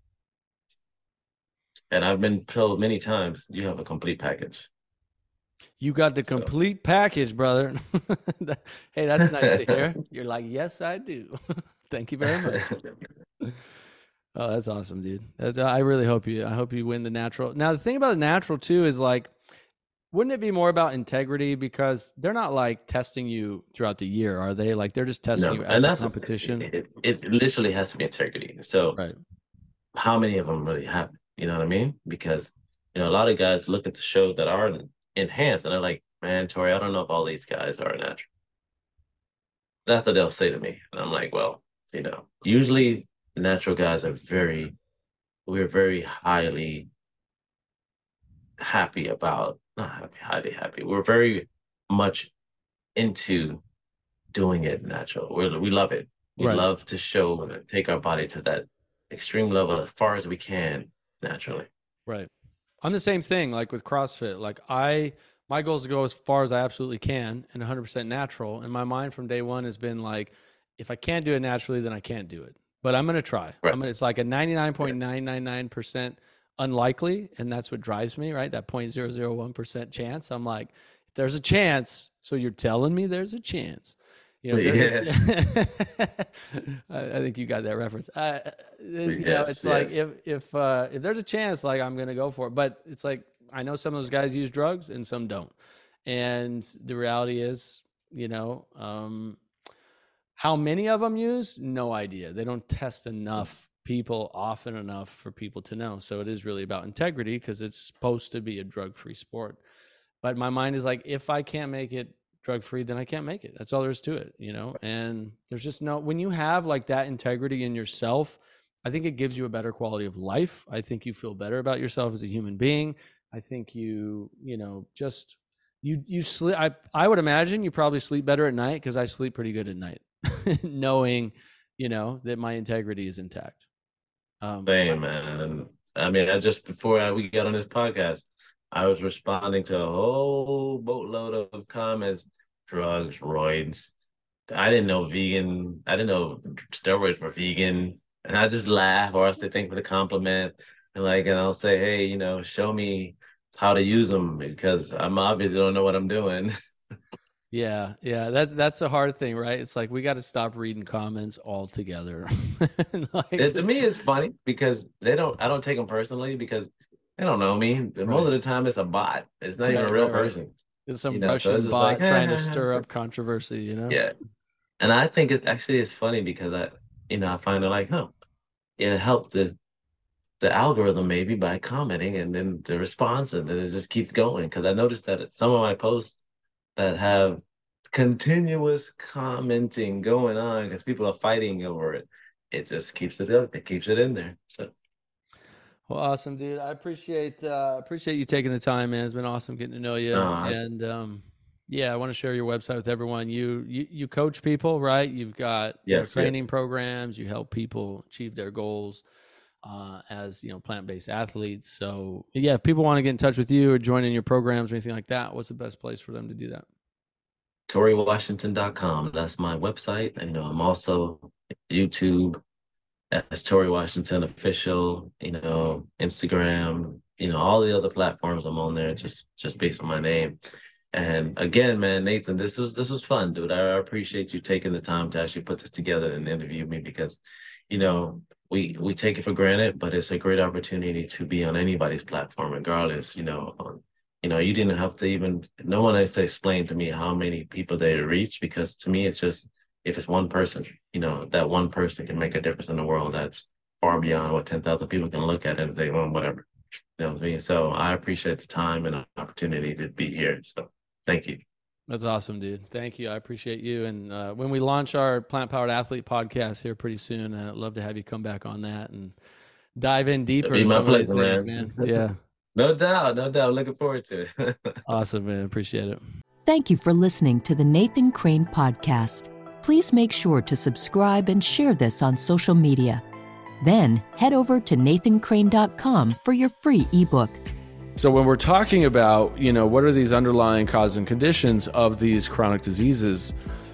And I've been told many times, you have a complete package. You got the complete package, brother. Hey, that's nice to hear. You're like, yes, I do. Thank you very much. Oh, that's awesome, dude. I really hope you win the natural. Now, the thing about the natural too is like, wouldn't it be more about integrity, because they're not like testing you throughout the year, are they? Like they're just testing you at the competition. It literally has to be integrity. So how many of them really have it? You know what I mean? Because, a lot of guys look at the show that are enhanced and they're like, man, Tori, I don't know if all these guys are natural. That's what they'll say to me. And I'm like, well, usually the natural guys we're very highly happy about, not highly happy. We're very much into doing it natural. We love it. We love to show and take our body to that extreme level as far as we can naturally. Right. I'm the same thing, like with CrossFit. Like my goal is to go as far as I absolutely can and 100% natural. And my mind from day one has been like, if I can't do it naturally, then I can't do it. But I'm going to try. It's like a 99.999% unlikely. And that's what drives me, right? That 0.001% chance. I'm like, if there's a chance, so you're telling me there's a chance. I think you got that reference. It's like if there's a chance, like I'm gonna go for it. But it's like I know some of those guys use drugs and some don't. And the reality is, how many of them use? No idea. They don't test enough people often enough for people to know. So it is really about integrity, because it's supposed to be a drug-free sport. But my mind is like, if I can't make it drug-free, then I can't make it. That's all there is to it, and there's just when you have like that integrity in yourself, I think it gives you a better quality of life. I think you feel better about yourself as a human being. I think you sleep. I would imagine you probably sleep better at night, because I sleep pretty good at night, knowing, that my integrity is intact. Same, man. And I mean, before we got on this podcast, I was responding to a whole boatload of comments, drugs, roids. I didn't know steroids were vegan. And I just laugh, or I say thank for the compliment. And I'll say, hey, show me how to use them, because I'm obviously don't know what I'm doing. Yeah. That's a hard thing, right? It's like we got to stop reading comments altogether. To me, it's funny because I don't take them personally, because they don't know me. Most of the time, it's a bot. It's not even a real person. It's some Russian bot trying to stir up controversy, Yeah. And I think it's funny because I find it like, it helped the algorithm maybe by commenting, and then the response, and then it just keeps going. Because I noticed that some of my posts that have continuous commenting going on, because people are fighting over it, it just keeps it up. It keeps it in there. So. Well, awesome, dude. I appreciate you taking the time, man. It's been awesome getting to know you. And I want to share your website with everyone. You coach people, right? You've got training programs. You help people achieve their goals as plant-based athletes. So if people want to get in touch with you or join in your programs or anything like that, what's the best place for them to do that? ToryWashington.com. That's my website. And, I'm also YouTube as Tory Washington Official, Instagram, all the other platforms I'm on there, just based on my name. And again, man, Nathan, this was fun, dude. I appreciate you taking the time to actually put this together and interview me because, we take it for granted, but it's a great opportunity to be on anybody's platform, regardless, you didn't have to no one has to explain to me how many people they reach, because to me, it's just, if it's one person, that one person can make a difference in the world. That's far beyond what 10,000 people can look at and say, well, whatever. You know what I mean? So I appreciate the time and opportunity to be here. So thank you. That's awesome, dude. Thank you. I appreciate you. And when we launch our Plant Powered Athlete podcast here pretty soon, I'd love to have you come back on that and dive in deeper. It'll be my pleasure, man. Yeah. No doubt. Looking forward to it. Awesome, man. Appreciate it. Thank you for listening to the Nathan Crane Podcast. Please make sure to subscribe and share this on social media. Then head over to nathancrane.com for your free ebook. So when we're talking about, what are these underlying causes and conditions of these chronic diseases,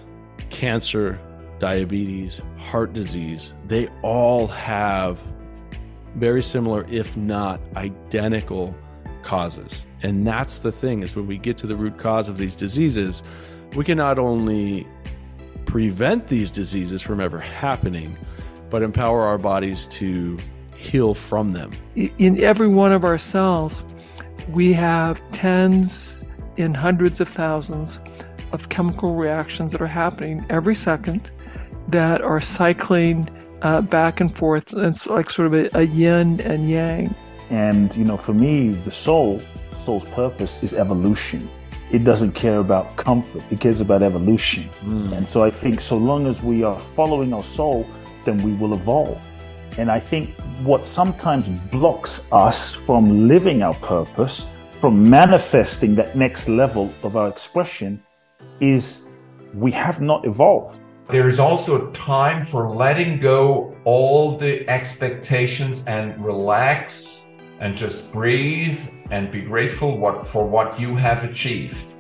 cancer, diabetes, heart disease, they all have very similar, if not identical, causes. And that's the thing, is when we get to the root cause of these diseases, we can not only prevent these diseases from ever happening, but empower our bodies to heal from them. In every one of our cells, we have tens and hundreds of thousands of chemical reactions that are happening every second that are cycling back and forth. And it's like sort of a yin and yang. And, for me, the soul's purpose is evolution. It doesn't care about comfort. It cares about evolution. And so I think so long as we are following our soul, then we will evolve. And I think what sometimes blocks us from living our purpose, from manifesting that next level of our expression, is we have not evolved. There is also time for letting go all the expectations and relax and just breathe and be grateful for what you have achieved.